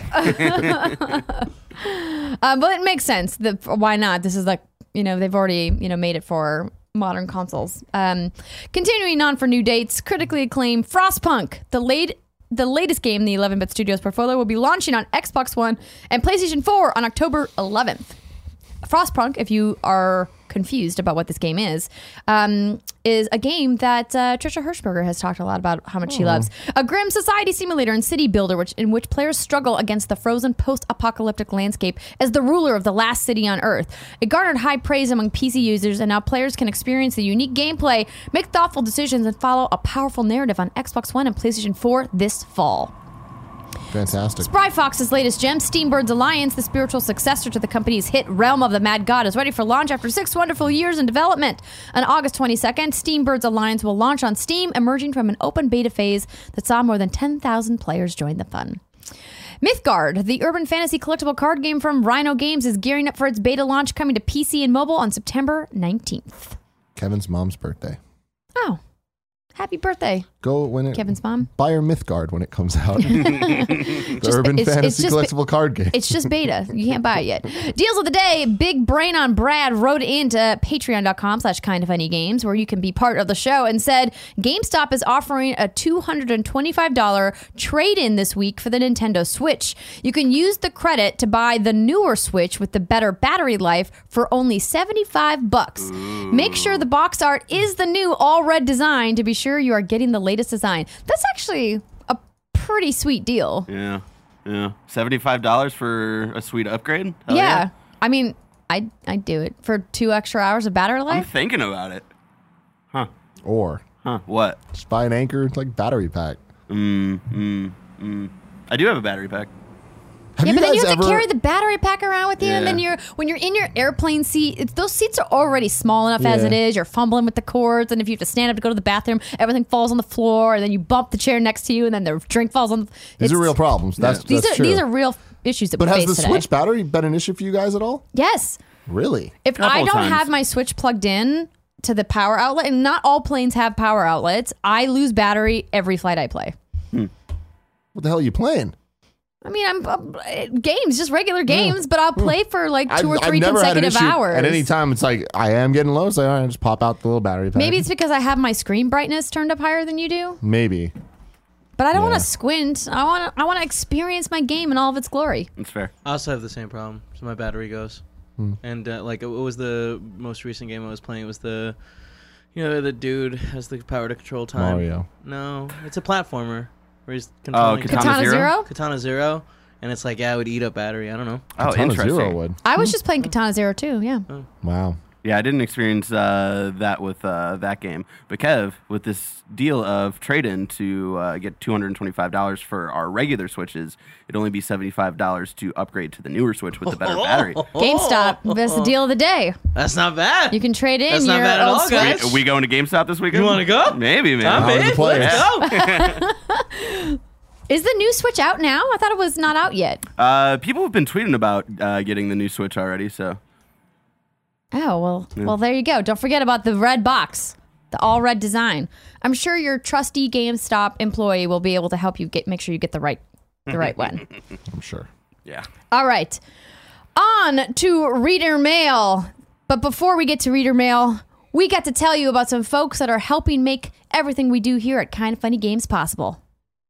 Uh, but it makes sense. The, why not? This is like, you know, they've already, you know, made it for modern consoles. Um, continuing on for new dates, critically acclaimed Frostpunk, the late the latest game in the eleven-bit Studios portfolio, will be launching on Xbox One and PlayStation four on October eleventh. Frostpunk, if you are confused about what this game is, um, is a game that uh, Trisha Hirschberger has talked a lot about how much she loves. A grim society simulator and city builder which, in which players struggle against the frozen post-apocalyptic landscape as the ruler of the last city on Earth. It garnered high praise among P C users, and now players can experience the unique gameplay, make thoughtful decisions, and follow a powerful narrative on Xbox One and PlayStation four this fall. Fantastic. Spry Fox's latest gem, Steambird's Alliance, the spiritual successor to the company's hit Realm of the Mad God, is ready for launch after six wonderful years in development. On August twenty-second, Steambird's Alliance will launch on Steam, emerging from an open beta phase that saw more than ten thousand players join the fun. Mythgard, the urban fantasy collectible card game from Rhino Games, is gearing up for its beta launch coming to P C and mobile on September nineteenth. Kevin's mom's birthday. Oh, happy birthday, Go when it Kevin's mom. buy her Mythgard when it comes out. the Just- urban it's- it's fantasy just- collectible card game. It's just beta. You can't buy it yet. Deals of the day. Big Brain on Brad wrote into patreon.com slash kind of funny games where you can be part of the show and said GameStop is offering a two hundred twenty-five dollars trade-in this week for the Nintendo Switch. You can use the credit to buy the newer Switch with the better battery life for only seventy-five bucks. Make sure the box art is the new all red design to be sure you are getting the latest design. That's actually a pretty sweet deal. Yeah. Yeah. seventy-five dollars for a sweet upgrade? Hell Yeah. I mean, I I do it for two extra hours of battery I'm life. thinking about it. Huh. or Huh. What? just buy an Anchor like battery pack. Mm, mm, mm. I do have a battery pack. Have Yeah, you but then you guys have to ever- carry the battery pack around with you, and then Yeah. you're when you're in your airplane seat. It's, those seats are already small enough as Yeah. it is. You're fumbling with the cords, and if you have to stand up to go to the bathroom, everything falls on the floor, and then you bump the chair next to you, and then the drink falls on. The, These are it's- real problems. That's, These that's are true. these are real issues that but we has face the today. Switch battery been an issue for you guys at all? Yes. Really? If Couple I don't times. have my Switch plugged in to the power outlet, and not all planes have power outlets, I lose battery every flight I play. What the hell are you playing? I mean, I'm uh, games, just regular games, but I'll play for like two or three never had an consecutive issue. hours. At any time, it's like I am getting low, so I just pop out the little battery pack. Maybe it's because I have my screen brightness turned up higher than you do, maybe. but I don't Yeah. want to squint. I want to. I want to experience my game in all of its glory. That's fair. I also have the same problem. So my battery goes, Hmm. and uh, like, what was the most recent game I was playing? It was the, you know, the dude has the power to control time. Mario. No, it's a platformer where he's Oh, controlling Katana Katana Zero? Zero. Katana Zero, and it's like, yeah, it would eat up battery. I don't know. Oh, Katana interesting. Zero would. I was just playing Katana Zero too. Yeah. Wow. Yeah, I didn't experience uh, that with uh, that game. But Kev, with this deal of trade-in to uh, get two hundred twenty-five dollars for our regular Switches, it'd only be seventy-five dollars to upgrade to the newer Switch with the better battery. GameStop. That's the deal of the day. That's not bad. You can trade in That's not your bad at old all, Switch. guys. Are we going to GameStop this weekend? You wanna go? Maybe, man. I'm How in. to play Let's it. go. Is the new Switch out now? I thought it was not out yet. Uh, people have been tweeting about uh, getting the new Switch already, so Oh, well, well, there you go. Don't forget about the red box, the all red design. I'm sure your trusty GameStop employee will be able to help you get make sure you get the right the right one. I'm sure. yeah. All right. On to reader mail. But before we get to reader mail, we got to tell you about some folks that are helping make everything we do here at Kind of Funny Games possible.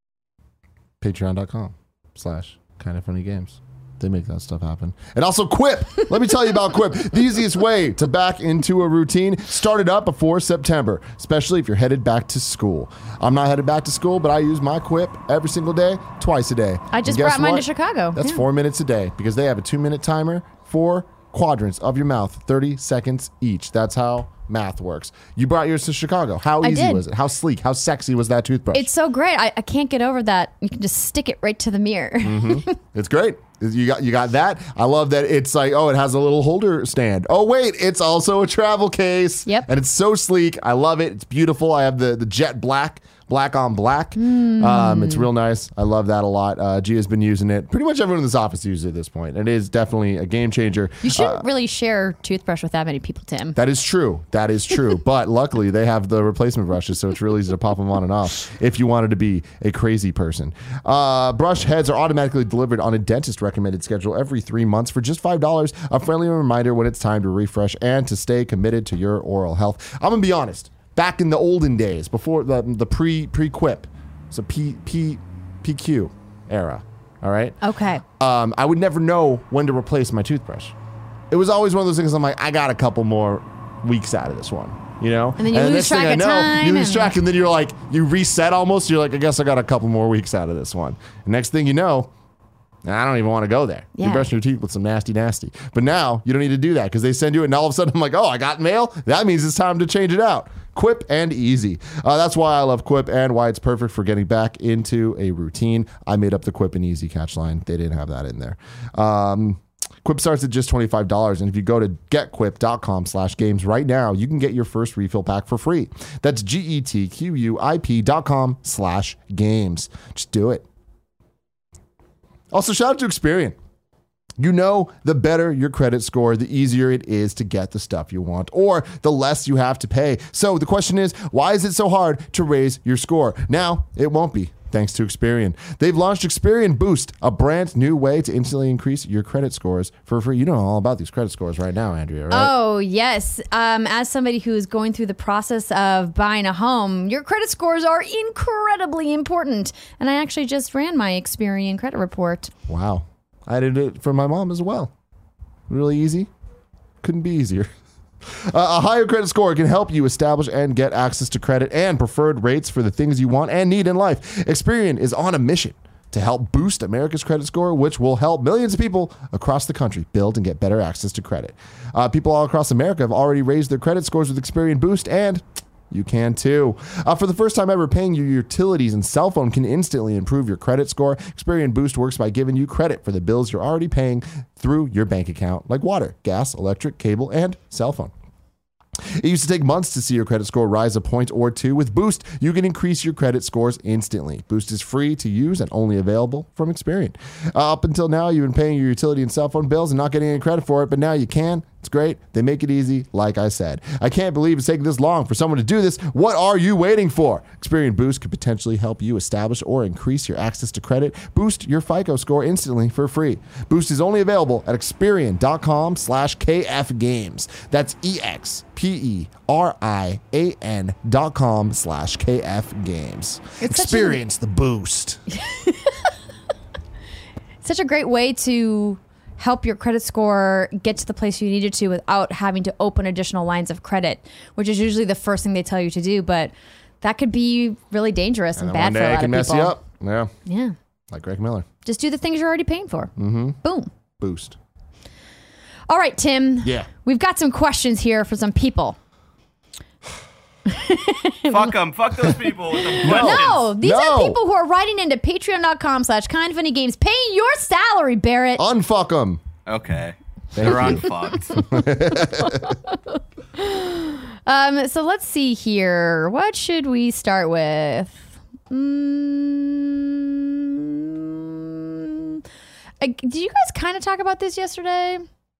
Patreon.com slash kind of funny games. They make that stuff happen. And also Quip. Let me tell you about Quip. The easiest way to back into a routine. Start it up before September, especially if you're headed back to school. I'm not headed back to school, but I use my Quip every single day, twice a day. I just And guess brought mine what? to Chicago. That's Yeah. four minutes a day because they have a two-minute timer for quadrants of your mouth, thirty seconds each. That's how math works. You brought yours to Chicago. How I easy did. was it? How sleek? How sexy was that toothbrush? It's so great. I, I can't get over that. You can just stick it right to the mirror. It's great. You got you got that. I love that it's like, oh, it has a little holder stand. Oh, wait, it's also a travel case. Yep. And it's so sleek. I love it. It's beautiful. I have the, the jet black, black on black. Um, it's real nice. I love that a lot. Uh, Gia's been using it. Pretty much everyone in this office uses it at this point. It is definitely a game changer. You shouldn't really share toothbrush with that many people, Tim. That is true. That is true. But luckily, they have the replacement brushes, so it's really easy to pop them on and off if you wanted to be a crazy person. Uh, brush heads are automatically delivered on a dentist recommended schedule every three months for just five dollars. A friendly reminder when it's time to refresh and to stay committed to your oral health. I'm going to be honest. Back in the olden days, before the, the pre, pre-Quip, so P, P, PQ era, all right? Okay. um, I would never know when to replace my toothbrush. It was always one of those things I'm like, I got a couple more weeks out of this one, you know? And then you the lose next thing track I of know, time You lose and- track, and then you're like, you reset almost. You're like, I guess I got a couple more weeks out of this one. And next thing you know, I don't even want to go there. Yeah. You're brushing your teeth with some nasty, nasty. But now you don't need to do that because they send you it, and all of a sudden I'm like, oh, I got mail? That means it's time to change it out. Quip and easy. Uh, that's why I love Quip and why it's perfect for getting back into a routine. I made up the Quip and easy catch line. They didn't have that in there. Um, Quip starts at just twenty-five dollars. And if you go to getquip.com slash games right now, you can get your first refill pack for free. That's G-E-T-Q-U-I-P dot com slash games. Just do it. Also, shout out to Experian. You know, the better your credit score, the easier it is to get the stuff you want, or the less you have to pay. So the question is, why is it so hard to raise your score? Now, it won't be, thanks to Experian. They've launched Experian Boost, a brand new way to instantly increase your credit scores for free. You know all about these credit scores right now, Andrea, right? Oh, yes. Um, as somebody who is going through the process of buying a home, your credit scores are incredibly important. And I actually just ran my Experian credit report. Wow. I did it for my mom as well. Really easy. Couldn't be easier. Uh, a higher credit score can help you establish and get access to credit and preferred rates for the things you want and need in life. Experian is on a mission to help boost America's credit score, which will help millions of people across the country build and get better access to credit. Uh, people all across America have already raised their credit scores with Experian Boost, and you can too. Uh, for the first time ever, paying your utilities and cell phone can instantly improve your credit score. Experian Boost works by giving you credit for the bills you're already paying through your bank account, like water, gas, electric, cable, and cell phone. It used to take months to see your credit score rise a point or two. With Boost, you can increase your credit scores instantly. Boost is free to use and only available from Experian. Uh, up until now, you've been paying your utility and cell phone bills and not getting any credit for it, but now you can. It's great. They make it easy, like I said. I can't believe it's taking this long for someone to do this. What are you waiting for? Experian Boost could potentially help you establish or increase your access to credit. Boost your FICO score instantly for free. Boost is only available at Experian.com slash KF Games. That's E-X-P-E-R-I-A-N dot com slash KF Games. It's such Experience the boost. Such a great way to help your credit score get to the place you need it to without having to open additional lines of credit, which is usually the first thing they tell you to do. But that could be really dangerous and, And bad one for day a it lot can of mess people. you up. Yeah, Yeah. like Greg Miller. Just do the things you're already paying for. Mm-hmm. Boom. Boost. All right, Tim. Yeah. We've got some questions here for some people. Fuck them. Fuck those people with the questions. No, these No. are people who are writing into patreon.com slash kind funny games, paying your salary, Barrett. Unfuck them. Okay. Thank They're you. unfucked. Um, so let's see here. What should we start with? Mm, I, did you guys kind of talk about this yesterday?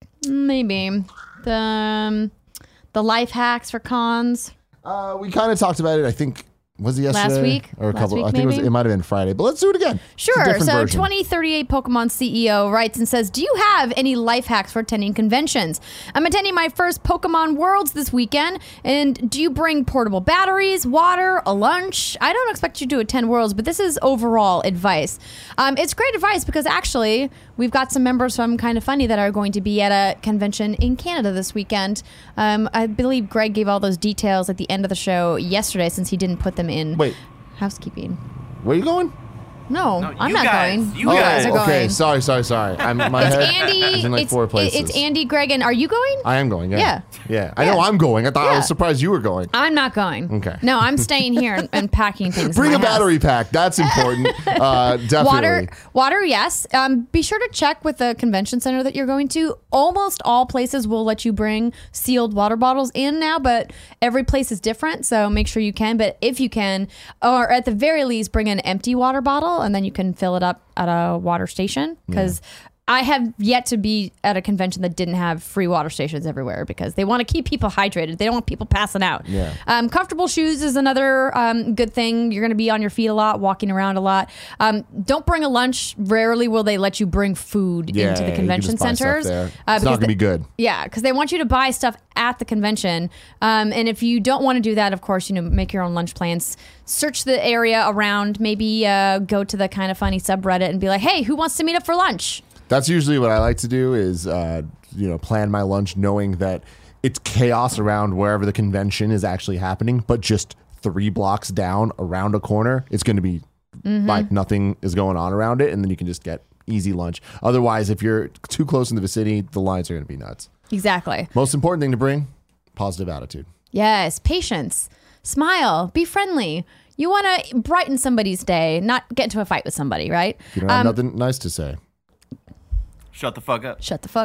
Maybe. The, um, the life hacks for cons. Uh, we kind of talked about it, I think. Was it yesterday? Last week? Or a Last couple. week, I think it, was, maybe? it might have been Friday, but let's do it again. It's a Sure. different So version. twenty thirty-eight Pokemon C E O writes and says, do you have any life hacks for attending conventions? I'm attending my first Pokemon Worlds this weekend. And do you bring portable batteries, water, a lunch? I don't expect you to attend Worlds, but this is overall advice. Um, it's great advice because actually we've got some members from Kind of Funny that are going to be at a convention in Canada this weekend. Um, I believe Greg gave all those details at the end of the show yesterday since he didn't put them in Wait, housekeeping. where are you going? No, No, I'm you not guys. going. You You guys. guys are going. Okay, sorry, sorry, sorry. I'm, my It's head Andy. is in like it's, four it- places. it's Andy, Greg, and are you going? I am going, yeah. Yeah. Yeah. I Yeah. know I'm going. I thought I Yeah. was surprised you were going. I'm not going. Okay. No, I'm staying here and, and packing things. in Bring my a house. battery pack. That's important. Uh, definitely. Water, water, yes. Um, be sure to check with the convention center that you're going to. Almost all places will let you bring sealed water bottles in now, but every place is different, so make sure you can. But if you can, or at the very least, bring an empty water bottle, and then you can fill it up at a water station. Because I have yet to be at a convention that didn't have free water stations everywhere because they want to keep people hydrated. They don't want people passing out. Yeah. Um, comfortable shoes is another um, good thing. You're going to be on your feet a lot, walking around a lot. Um, don't bring a lunch. Rarely will they let you bring food Yeah, into yeah, the you can convention just buy stuff centers. there. Uh, It's not because going to they- be good. Yeah, because they want you to buy stuff at the convention. Um, and if you don't want to do that, of course, you know, make your own lunch plans. Search the area around. Maybe uh, go to the Kind of Funny subreddit and be like, hey, who wants to meet up for lunch? That's usually what I like to do is, uh, you know, plan my lunch knowing that it's chaos around wherever the convention is actually happening, but just three blocks down around a corner, it's going to be Mm-hmm. like nothing is going on around it. And then you can just get easy lunch. Otherwise, if you're too close in the vicinity, the lines are going to be nuts. Exactly. Most important thing to bring, positive attitude. Yes, patience. Smile. Be friendly. You want to brighten somebody's day, not get into a fight with somebody, right? If you don't have Um, nothing nice to say. Shut the fuck up. Shut the fuck up.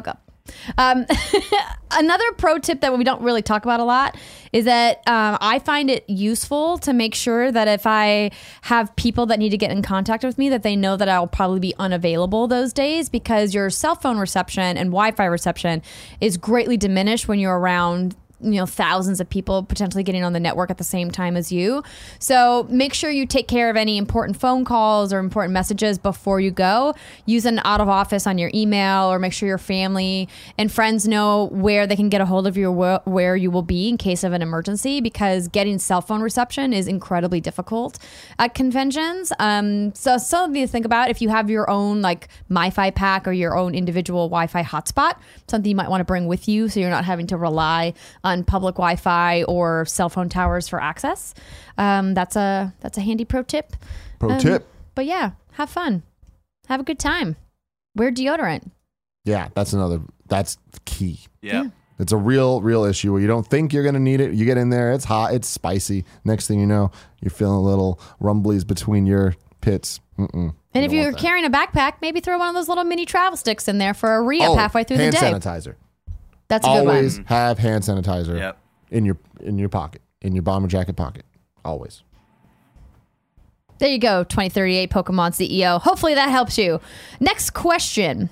Um, another pro tip that we don't really talk about a lot is that um, I find it useful to make sure that if I have people that need to get in contact with me, that they know that I'll probably be unavailable those days, because your cell phone reception and Wi-Fi reception is greatly diminished when you're around, you know, thousands of people potentially getting on the network at the same time as you. So make sure you take care of any important phone calls or important messages before you go. Use an out of office on your email, or make sure your family and friends know where they can get a hold of you, wh- where you will be in case of an emergency, because getting cell phone reception is incredibly difficult at conventions. Um, so something to think about if you have your own like MiFi pack or your own individual Wi-Fi hotspot, something you might want to bring with you so you're not having to rely on public Wi-Fi or cell phone towers for access. Um, that's a that's a handy pro tip. Pro Um, tip. But yeah, have fun. Have a good time. Wear deodorant. Yeah, that's another. That's key. Yeah. It's a real, real issue where you don't think you're going to need it. You get in there, it's hot, it's spicy. Next thing you know, you're feeling a little rumblies between your pits. Mm-mm. And You if don't you're want that. carrying a backpack, maybe throw one of those little mini travel sticks in there for a re-up Oh, halfway through the hand day. sanitizer. That's a good Always one. have hand sanitizer Yep. in your in your pocket, in your bomber jacket pocket. Always. There you go, twenty thirty-eight Pokemon C E O. Hopefully that helps you. Next question.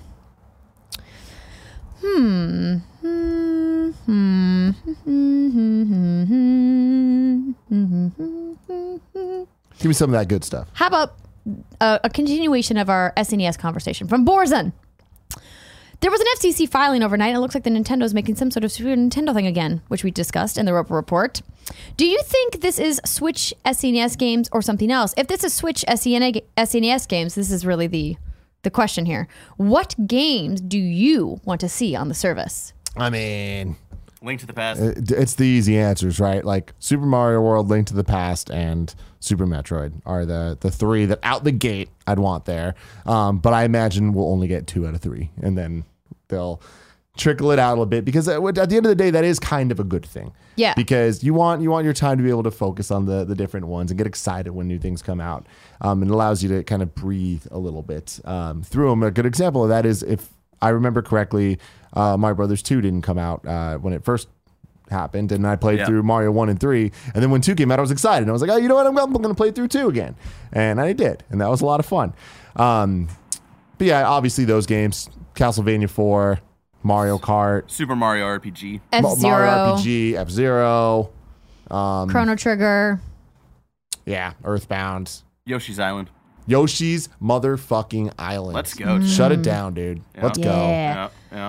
Hmm. Hmm. Hmm. Give me some of that good stuff. How about a, a continuation of our S N E S conversation from Borzan? There was an F C C filing overnight, and it looks like the Nintendo's making some sort of Super Nintendo thing again, which we discussed in the Roper Report. Do you think this is Switch S N E S games or something else? If this is Switch S N E S games, this is really the the question here. What games do you want to see on the service? I mean, Link to the Past. it- it's the easy answers, right? Like Super Mario World, Link to the Past, and Super Metroid are the the three that out the gate I'd want there. Um, but I imagine we'll only get two out of three, and then they'll trickle it out a little bit, because at at the end of the day, that is kind of a good thing. Yeah. Because you want you want your time to be able to focus on the the different ones and get excited when new things come out. Um, and it allows you to kind of breathe a little bit um, through them. A good example of that is, if I remember correctly, uh, Mario Brothers two didn't come out uh, when it first happened, and I played Yeah. through Mario one and three, and then when two came out, I was excited. And I was like, oh, you know what? I'm, I'm going to play through two again. And I did, and that was a lot of fun. Um, but yeah, obviously those games, Castlevania four, Mario Kart, Super Mario R P G. Ma- Mario F-Zero, R P G, F-Zero, um, Chrono Trigger. yeah, Earthbound, Yoshi's Island. Yoshi's motherfucking Island. Let's go. Shut it down, dude. Let's go. Yeah. Yeah. Yeah.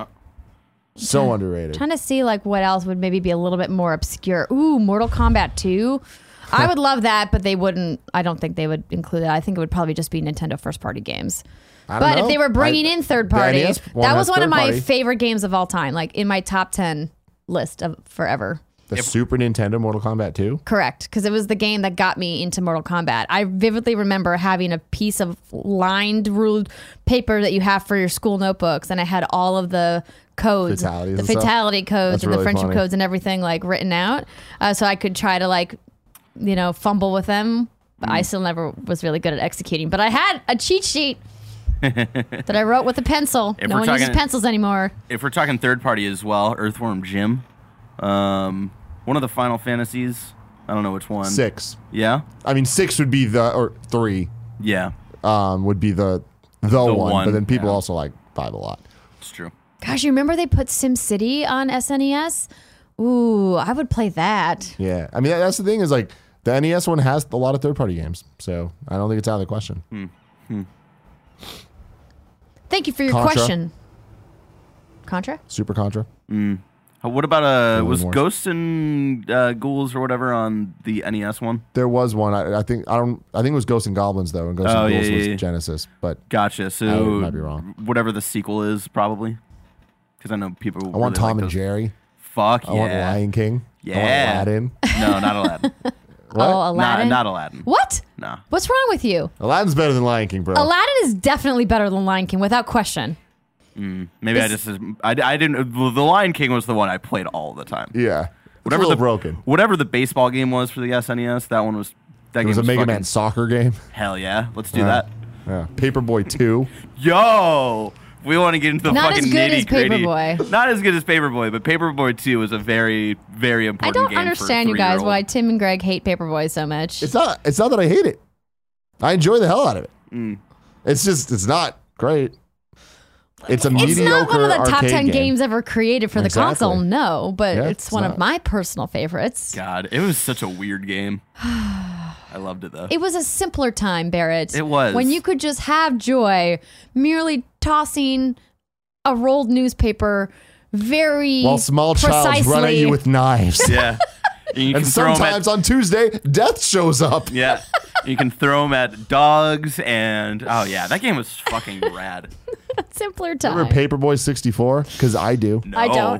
So underrated. Trying to see like what else would maybe be a little bit more obscure. Ooh, Mortal Kombat two. I would love that, but they wouldn't. I don't think they would include that. I think it would probably just be Nintendo first party games. I don't But know. if they were bringing I- in third the party, N E S one that has was one of third my party. favorite games of all time. Like in my top ten list of forever. The Super Nintendo Mortal Kombat two. Correct, because it was the game that got me into Mortal Kombat. I vividly remember having a piece of lined ruled paper that you have for your school notebooks, and I had all of the codes, Fatalities the and stuff? fatality codes, That's and the really friendship funny. codes, and everything like written out, uh, so I could try to like, you know, fumble with them. But Mm. I still never was really good at executing. But I had a cheat sheet that I wrote with a pencil. If no we're one uses talking- pencils anymore. If we're talking third party as well, Earthworm Jim. Um, one of the Final Fantasies. I don't know which one. Six. Yeah. I mean, six would be the or three Yeah. um, would be the the, one, one, but then people yeah. also like five a lot. It's true. Gosh, you remember they put SimCity on S N E S? Ooh, I would play that. Yeah, I mean that, that's the thing is like the N E S one has a lot of third party games, so I don't think it's out of the question. Thank you for your Contra. question. Contra? Super Contra. Uh, What about uh? Really Was more. Ghosts and uh, Ghouls or whatever on the N E S one? There was one. I, I think I don't. I think it was Ghosts and Goblins though, and Ghosts Oh, and yeah, Ghouls yeah, was yeah. Genesis. But Gotcha. So I might be wrong. Whatever the sequel is, probably. Because I know people. I want really Tom like and those. Jerry. Fuck I yeah. want Lion King. I want Yeah. Aladdin. No, not Aladdin. What? Oh, Aladdin. Not, not Aladdin. What? Nah. What's wrong with you? Aladdin's better than Lion King, bro. Aladdin is definitely better than Lion King, without question. Maybe I This- just I, I didn't. The Lion King was the one I played all the time. yeah, Whatever it's a the little broken. Whatever the baseball game was for the S N E S, that one was. That It game was a Mega fucking, Man soccer game. Hell yeah, let's do Yeah. that. Yeah, Paperboy two. Yo, we want to get into the Not as fucking good as nitty gritty. Paperboy. Not as good as Paperboy, but Paperboy two is a very, very I important don't game understand for a you guys three-year-old. why Tim and Greg hate Paperboy so much. It's not. It's not that I hate it. I enjoy the hell out of it. Mm. It's just. It's not great. It's a It's mediocre not one of the top arcade ten game. games ever created for the Exactly. console, no, but Yeah, it's it's one not. of my personal favorites. God, it was such a weird game. I loved it though. It was a simpler time, Barrett. It was. When you could just have joy merely tossing a rolled newspaper very While small child's precisely. run at you with knives. yeah. And, you And can throw 'em sometimes at, on Tuesday, death shows up. yeah. You can throw them at dogs and oh yeah, that game was fucking rad. simpler time. Remember Paperboy sixty-four? Because I do. No. I don't.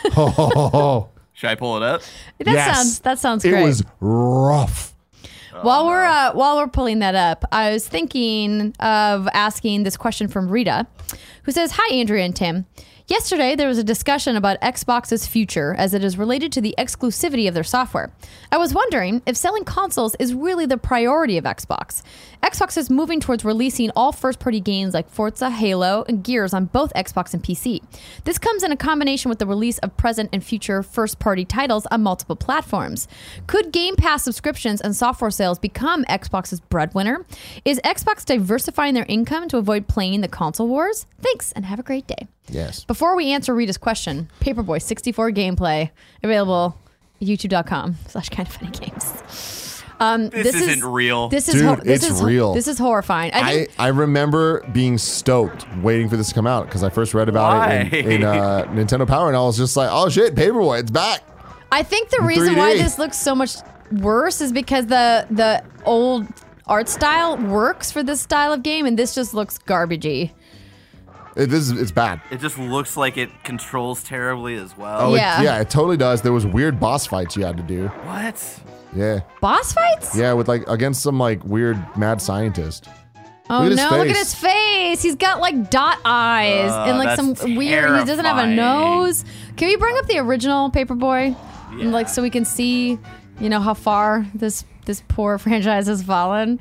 Oh, Should I pull it up? that yes. sounds that sounds It great. was rough. While we're uh, while we're pulling that up, I was thinking of asking this question from Rita, who says, "Hi, Andrea and Tim. Yesterday, there was a discussion about Xbox's future as it is related to the exclusivity of their software. I was wondering if selling consoles is really the priority of Xbox. Xbox is moving towards releasing all first-party games like Forza, Halo, and Gears on both Xbox and P C. This comes in a combination with the release of present and future first-party titles on multiple platforms. Could Game Pass subscriptions and software sales become Xbox's breadwinner? Is Xbox diversifying their income to avoid playing the console wars? Thanks, and have a great day." Yes. Before we answer Rita's question, Paperboy sixty-four gameplay available at youtube.com slash kind of funny games. Um, This isn't real. This is Dude, hor- this it's is, real. This is horrifying. I, I, think, I remember being stoked waiting for this to come out because I first read about it in, Why? in uh, Nintendo Power and I was just like, oh shit, Paperboy, it's back. I think the in reason three D. why this looks so much worse is because the the old art style works for this style of game, and this just looks garbagey. It, this is, it's bad. It just looks like it controls terribly as well. Oh, Yeah. It, yeah, it totally does. There was weird boss fights you had to do. What? Yeah. Boss fights? Yeah, with like against some like weird mad scientist. Oh Look at his no, look at face. his face. He's got like dot eyes Uh, and like some that's weird, he doesn't have a terrifying. nose. Can we bring up the original Paperboy? Yeah. And, like so we can see, you know, how far this this poor franchise has fallen.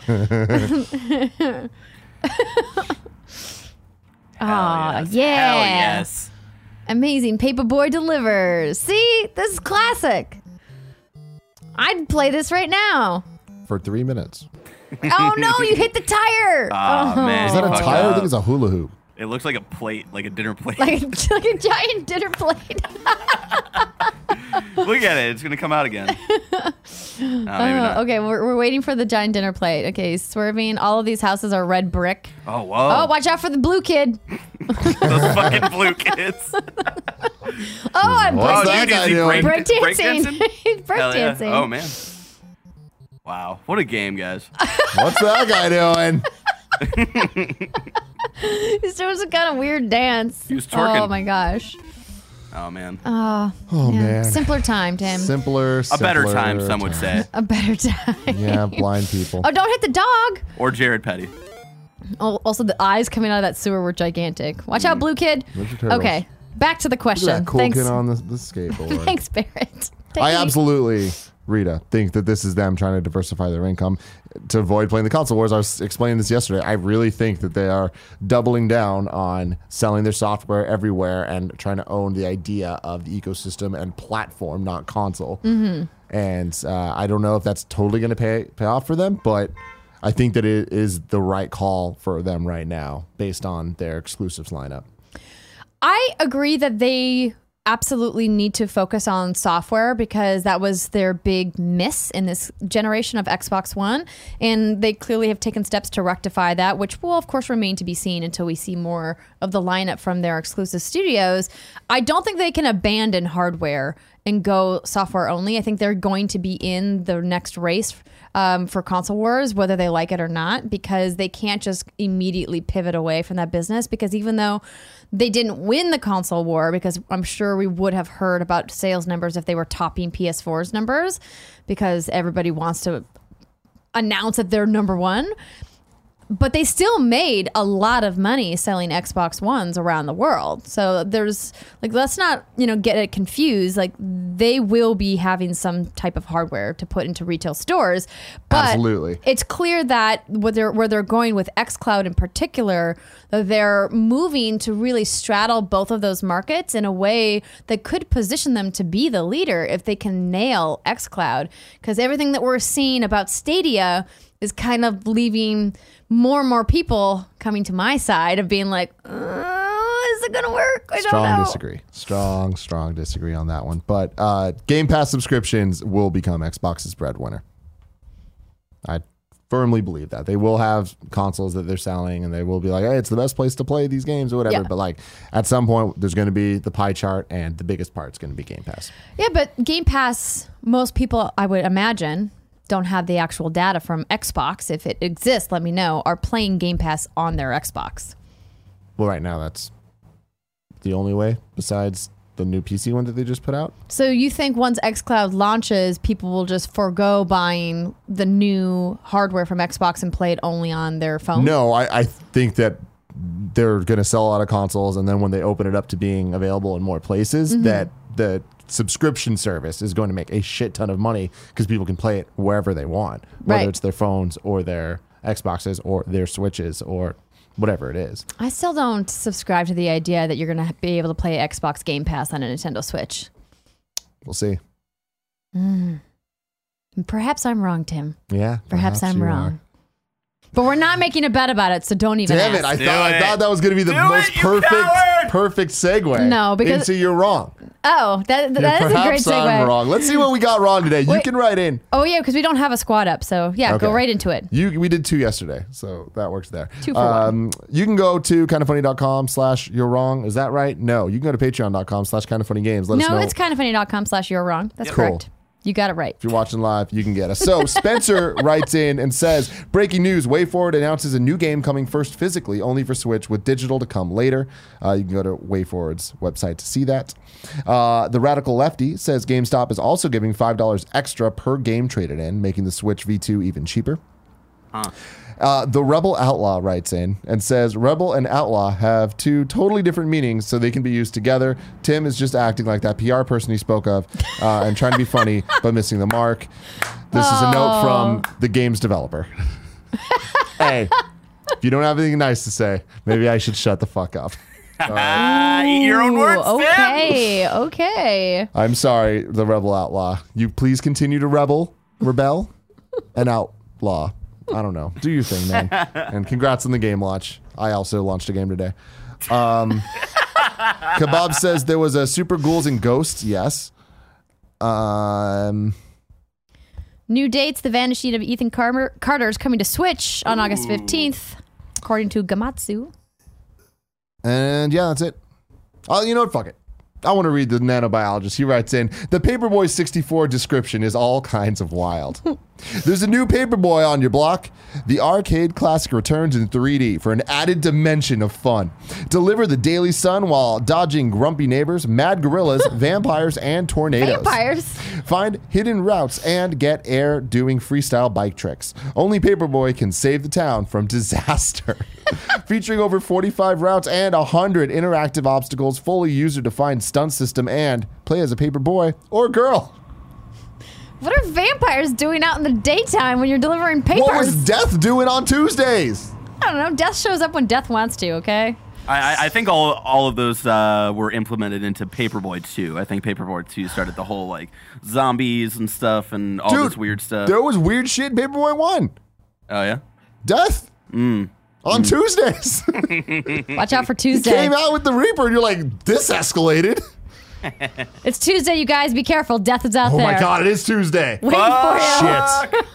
Aw, yes. yeah. Hell yes. Amazing. Paperboy delivers. See? This is classic. I'd play this right now. For three minutes. Oh no, you hit the tire. Oh, man. Is that a Fucked tire? I up. think it's a hula hoop. It looks like a plate, like a dinner plate. Like, like a giant dinner plate. Look at it. It's going to come out again. No, maybe not. Uh, okay, we're, we're waiting for the giant dinner plate. Okay, he's swerving. All of these houses are red brick. Oh, whoa. Oh, watch out for the blue kid. Those fucking blue kids. Oh, and What's break, that you guy do doing? break- breakdancing. He's Hell yeah. breakdancing. Oh, man. Wow. What a game, guys. What's that guy doing? He's doing some kind of weird dance. He was twerking. Oh my gosh. Oh, man. Oh, Oh yeah. man. Simpler time, Tim. Simpler, A better simpler time, some would time. say. A better time. Yeah, blind people. Oh, don't hit the dog. Or Jared Petty. Oh, also, the eyes coming out of that sewer were gigantic. Watch out, blue kid. Ninja Turtles. Okay, back to the Look question. at that cool Thanks. kid on the, the skateboard. Thanks, Barrett. Take I it- absolutely, Rita, think that this is them trying to diversify their income to avoid playing the console wars. I was explaining this yesterday. I really think that they are doubling down on selling their software everywhere and trying to own the idea of the ecosystem and platform, not console. Mm-hmm. And uh, I don't know if that's totally going to pay pay off for them, but I think that it is the right call for them right now based on their exclusives lineup. I agree that they absolutely need to focus on software because that was their big miss in this generation of Xbox One. And they clearly have taken steps to rectify that, which will, of course, remain to be seen until we see more of the lineup from their exclusive studios. I don't think they can abandon hardware and go software only. I think they're going to be in the next race Um, for console wars, whether they like it or not, because they can't just immediately pivot away from that business. Because even though they didn't win the console war, because I'm sure we would have heard about sales numbers if they were topping P S four's numbers, because everybody wants to announce that they're number one. but they still made a lot of money selling Xbox Ones around the world. So there's like, let's not, you know, get it confused. Like they will be having some type of hardware to put into retail stores. But Absolutely. it's clear that where they're, where they're going with xCloud in particular, that they're moving to really straddle both of those markets in a way that could position them to be the leader if they can nail xCloud. Because everything that we're seeing about Stadia is kind of leaving more and more people coming to my side of being like, uh, is it going to work? I Strong don't know. disagree. Strong, strong disagree on that one. But uh, Game Pass subscriptions will become Xbox's breadwinner. I firmly believe that. They will have consoles that they're selling and they will be like, hey, it's the best place to play these games or whatever. Yeah. But like at some point, there's going to be the pie chart and the biggest part is going to be Game Pass. Yeah, but Game Pass, most people, I would imagine, don't have the actual data from Xbox. If it exists, let me know, are playing Game Pass on their Xbox. Well, right now, that's the only way besides the new P C one that they just put out. So you think once xCloud launches, people will just forego buying the new hardware from Xbox and play it only on their phone? No, I, I think that they're going to sell a lot of consoles, and then when they open it up to being available in more places, Mm-hmm. that the subscription service is going to make a shit ton of money because people can play it wherever they want, whether Right. it's their phones or their Xboxes or their Switches or whatever it is. I still don't subscribe to the idea that you're going to be able to play Xbox Game Pass on a Nintendo Switch. We'll see. Perhaps I'm wrong, Tim. Yeah. Perhaps, I'm you wrong. are. But we're not making a bet about it, so don't even Damn ask. it! I Do thought I it. thought that was going to be the Do most it, you perfect coward! perfect segue. No, because- into you're wrong. Oh, that, that is a great Perhaps segue. I'm wrong. Let's see what we got wrong today. You Wait. can write in. Oh, yeah, because we don't have a squad up. So, yeah, go Okay. right into it. You we did two yesterday, so that works there. Two for um, You can go to kindoffunny.com slash you're wrong. Is that right? No. You can go to patreon.com slash kindoffunnygames. Let us No, know it's kindoffunny.com slash you're wrong. That's Cool. correct. You got it right. if you're watching live, you can get us. So Spencer writes in and says, breaking news, WayForward announces a new game coming first physically, only for Switch, with digital to come later. Uh, you can go to WayForward's website to see that. Uh, the Radical Lefty says GameStop is also giving five dollars extra per game traded in, making the Switch V two even cheaper. Huh. Uh, the Rebel Outlaw writes in and says, Rebel and Outlaw have two totally different meanings, so they can be used together. Tim is just acting like that P R person he spoke of uh, and trying to be funny, but missing the mark. This is a note from the game's developer. Hey, if you don't have anything nice to say, maybe I should shut the fuck up. Ah, eat your own Ooh, words, Tim. okay, okay. I'm sorry, the Rebel Outlaw. You please continue to rebel, rebel, and outlaw. I don't know. Do your thing, man. And congrats on the game launch. I also launched a game today. Um, Kebab says there was a Super Ghouls and Ghosts. Yes. Um, New dates: The Vanishing of Ethan Carter, Carter is coming to Switch on August fifteenth, according to Gamatsu. and yeah, that's it. Oh, you know what? Fuck it. I want to read the nanobiologist. He writes in, the Paperboy sixty-four description is all kinds of wild. There's a new Paperboy on your block. The arcade classic returns in three D for an added dimension of fun. Deliver the daily sun while dodging grumpy neighbors, mad gorillas, vampires, and tornadoes. Vampires. Find hidden routes and get air doing freestyle bike tricks. Only Paperboy can save the town from disaster. Featuring over forty-five routes and one hundred interactive obstacles, fully user-defined stunt system, and play as a Paperboy or girl. What are vampires doing out in the daytime when you're delivering papers? What was Death doing on Tuesdays? I don't know. Death shows up when Death wants to, okay? I, I- I think all all of those uh, were implemented into Paperboy two. I think Paperboy two started the whole like zombies and stuff and all Dude, this weird stuff. There was weird shit in Paperboy one. Oh yeah. Death. Mm. On Tuesdays. Watch out for He Tuesday. came out with the Reaper and you're like, this escalated. It's Tuesday, you guys. Be careful. Death is out Oh there. my God, it is Tuesday. Wait for it. Shit.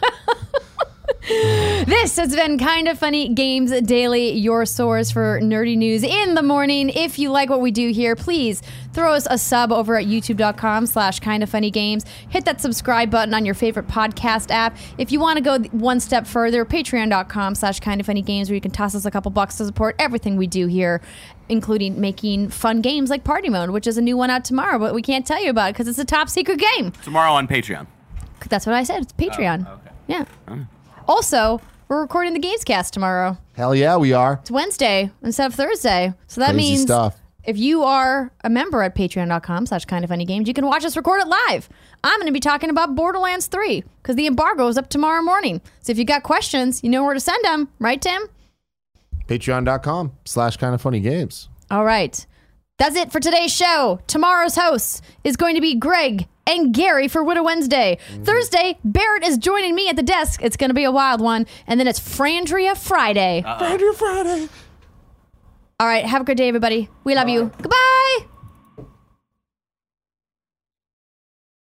This has been Kind of Funny Games Daily, your source for nerdy news in the morning. If you like what we do here, please throw us a sub over at youtube.com slash kind of funny games. Hit that subscribe button on your favorite podcast app. If you want to go one step further, patreon.com slash kind of funny games, where you can toss us a couple bucks to support everything we do here, including making fun games like Party Mode, which is a new one out tomorrow, but we can't tell you about it because it's a top secret game. Tomorrow on Patreon. That's what I said. It's Patreon. Oh, okay. Yeah. Also, we're recording the Gamescast tomorrow. Hell yeah, we are. It's Wednesday instead of Thursday. So that Crazy means stuff. if you are a member at patreon.com slash kind of funny games, you can watch us record it live. I'm going to be talking about Borderlands three because the embargo is up tomorrow morning. So if you got questions, you know where to send them. Right, Tim? Patreon.com slash kind of funny games. All right. That's it for today's show. Tomorrow's host is going to be Greg and Gary for Widow Wednesday. Mm-hmm. Thursday, Barrett is joining me at the desk. It's going to be a wild one. And then it's Frandria Friday. Uh-oh. Frandria Friday. All right. Have a good day, everybody. We love Bye. you. Goodbye.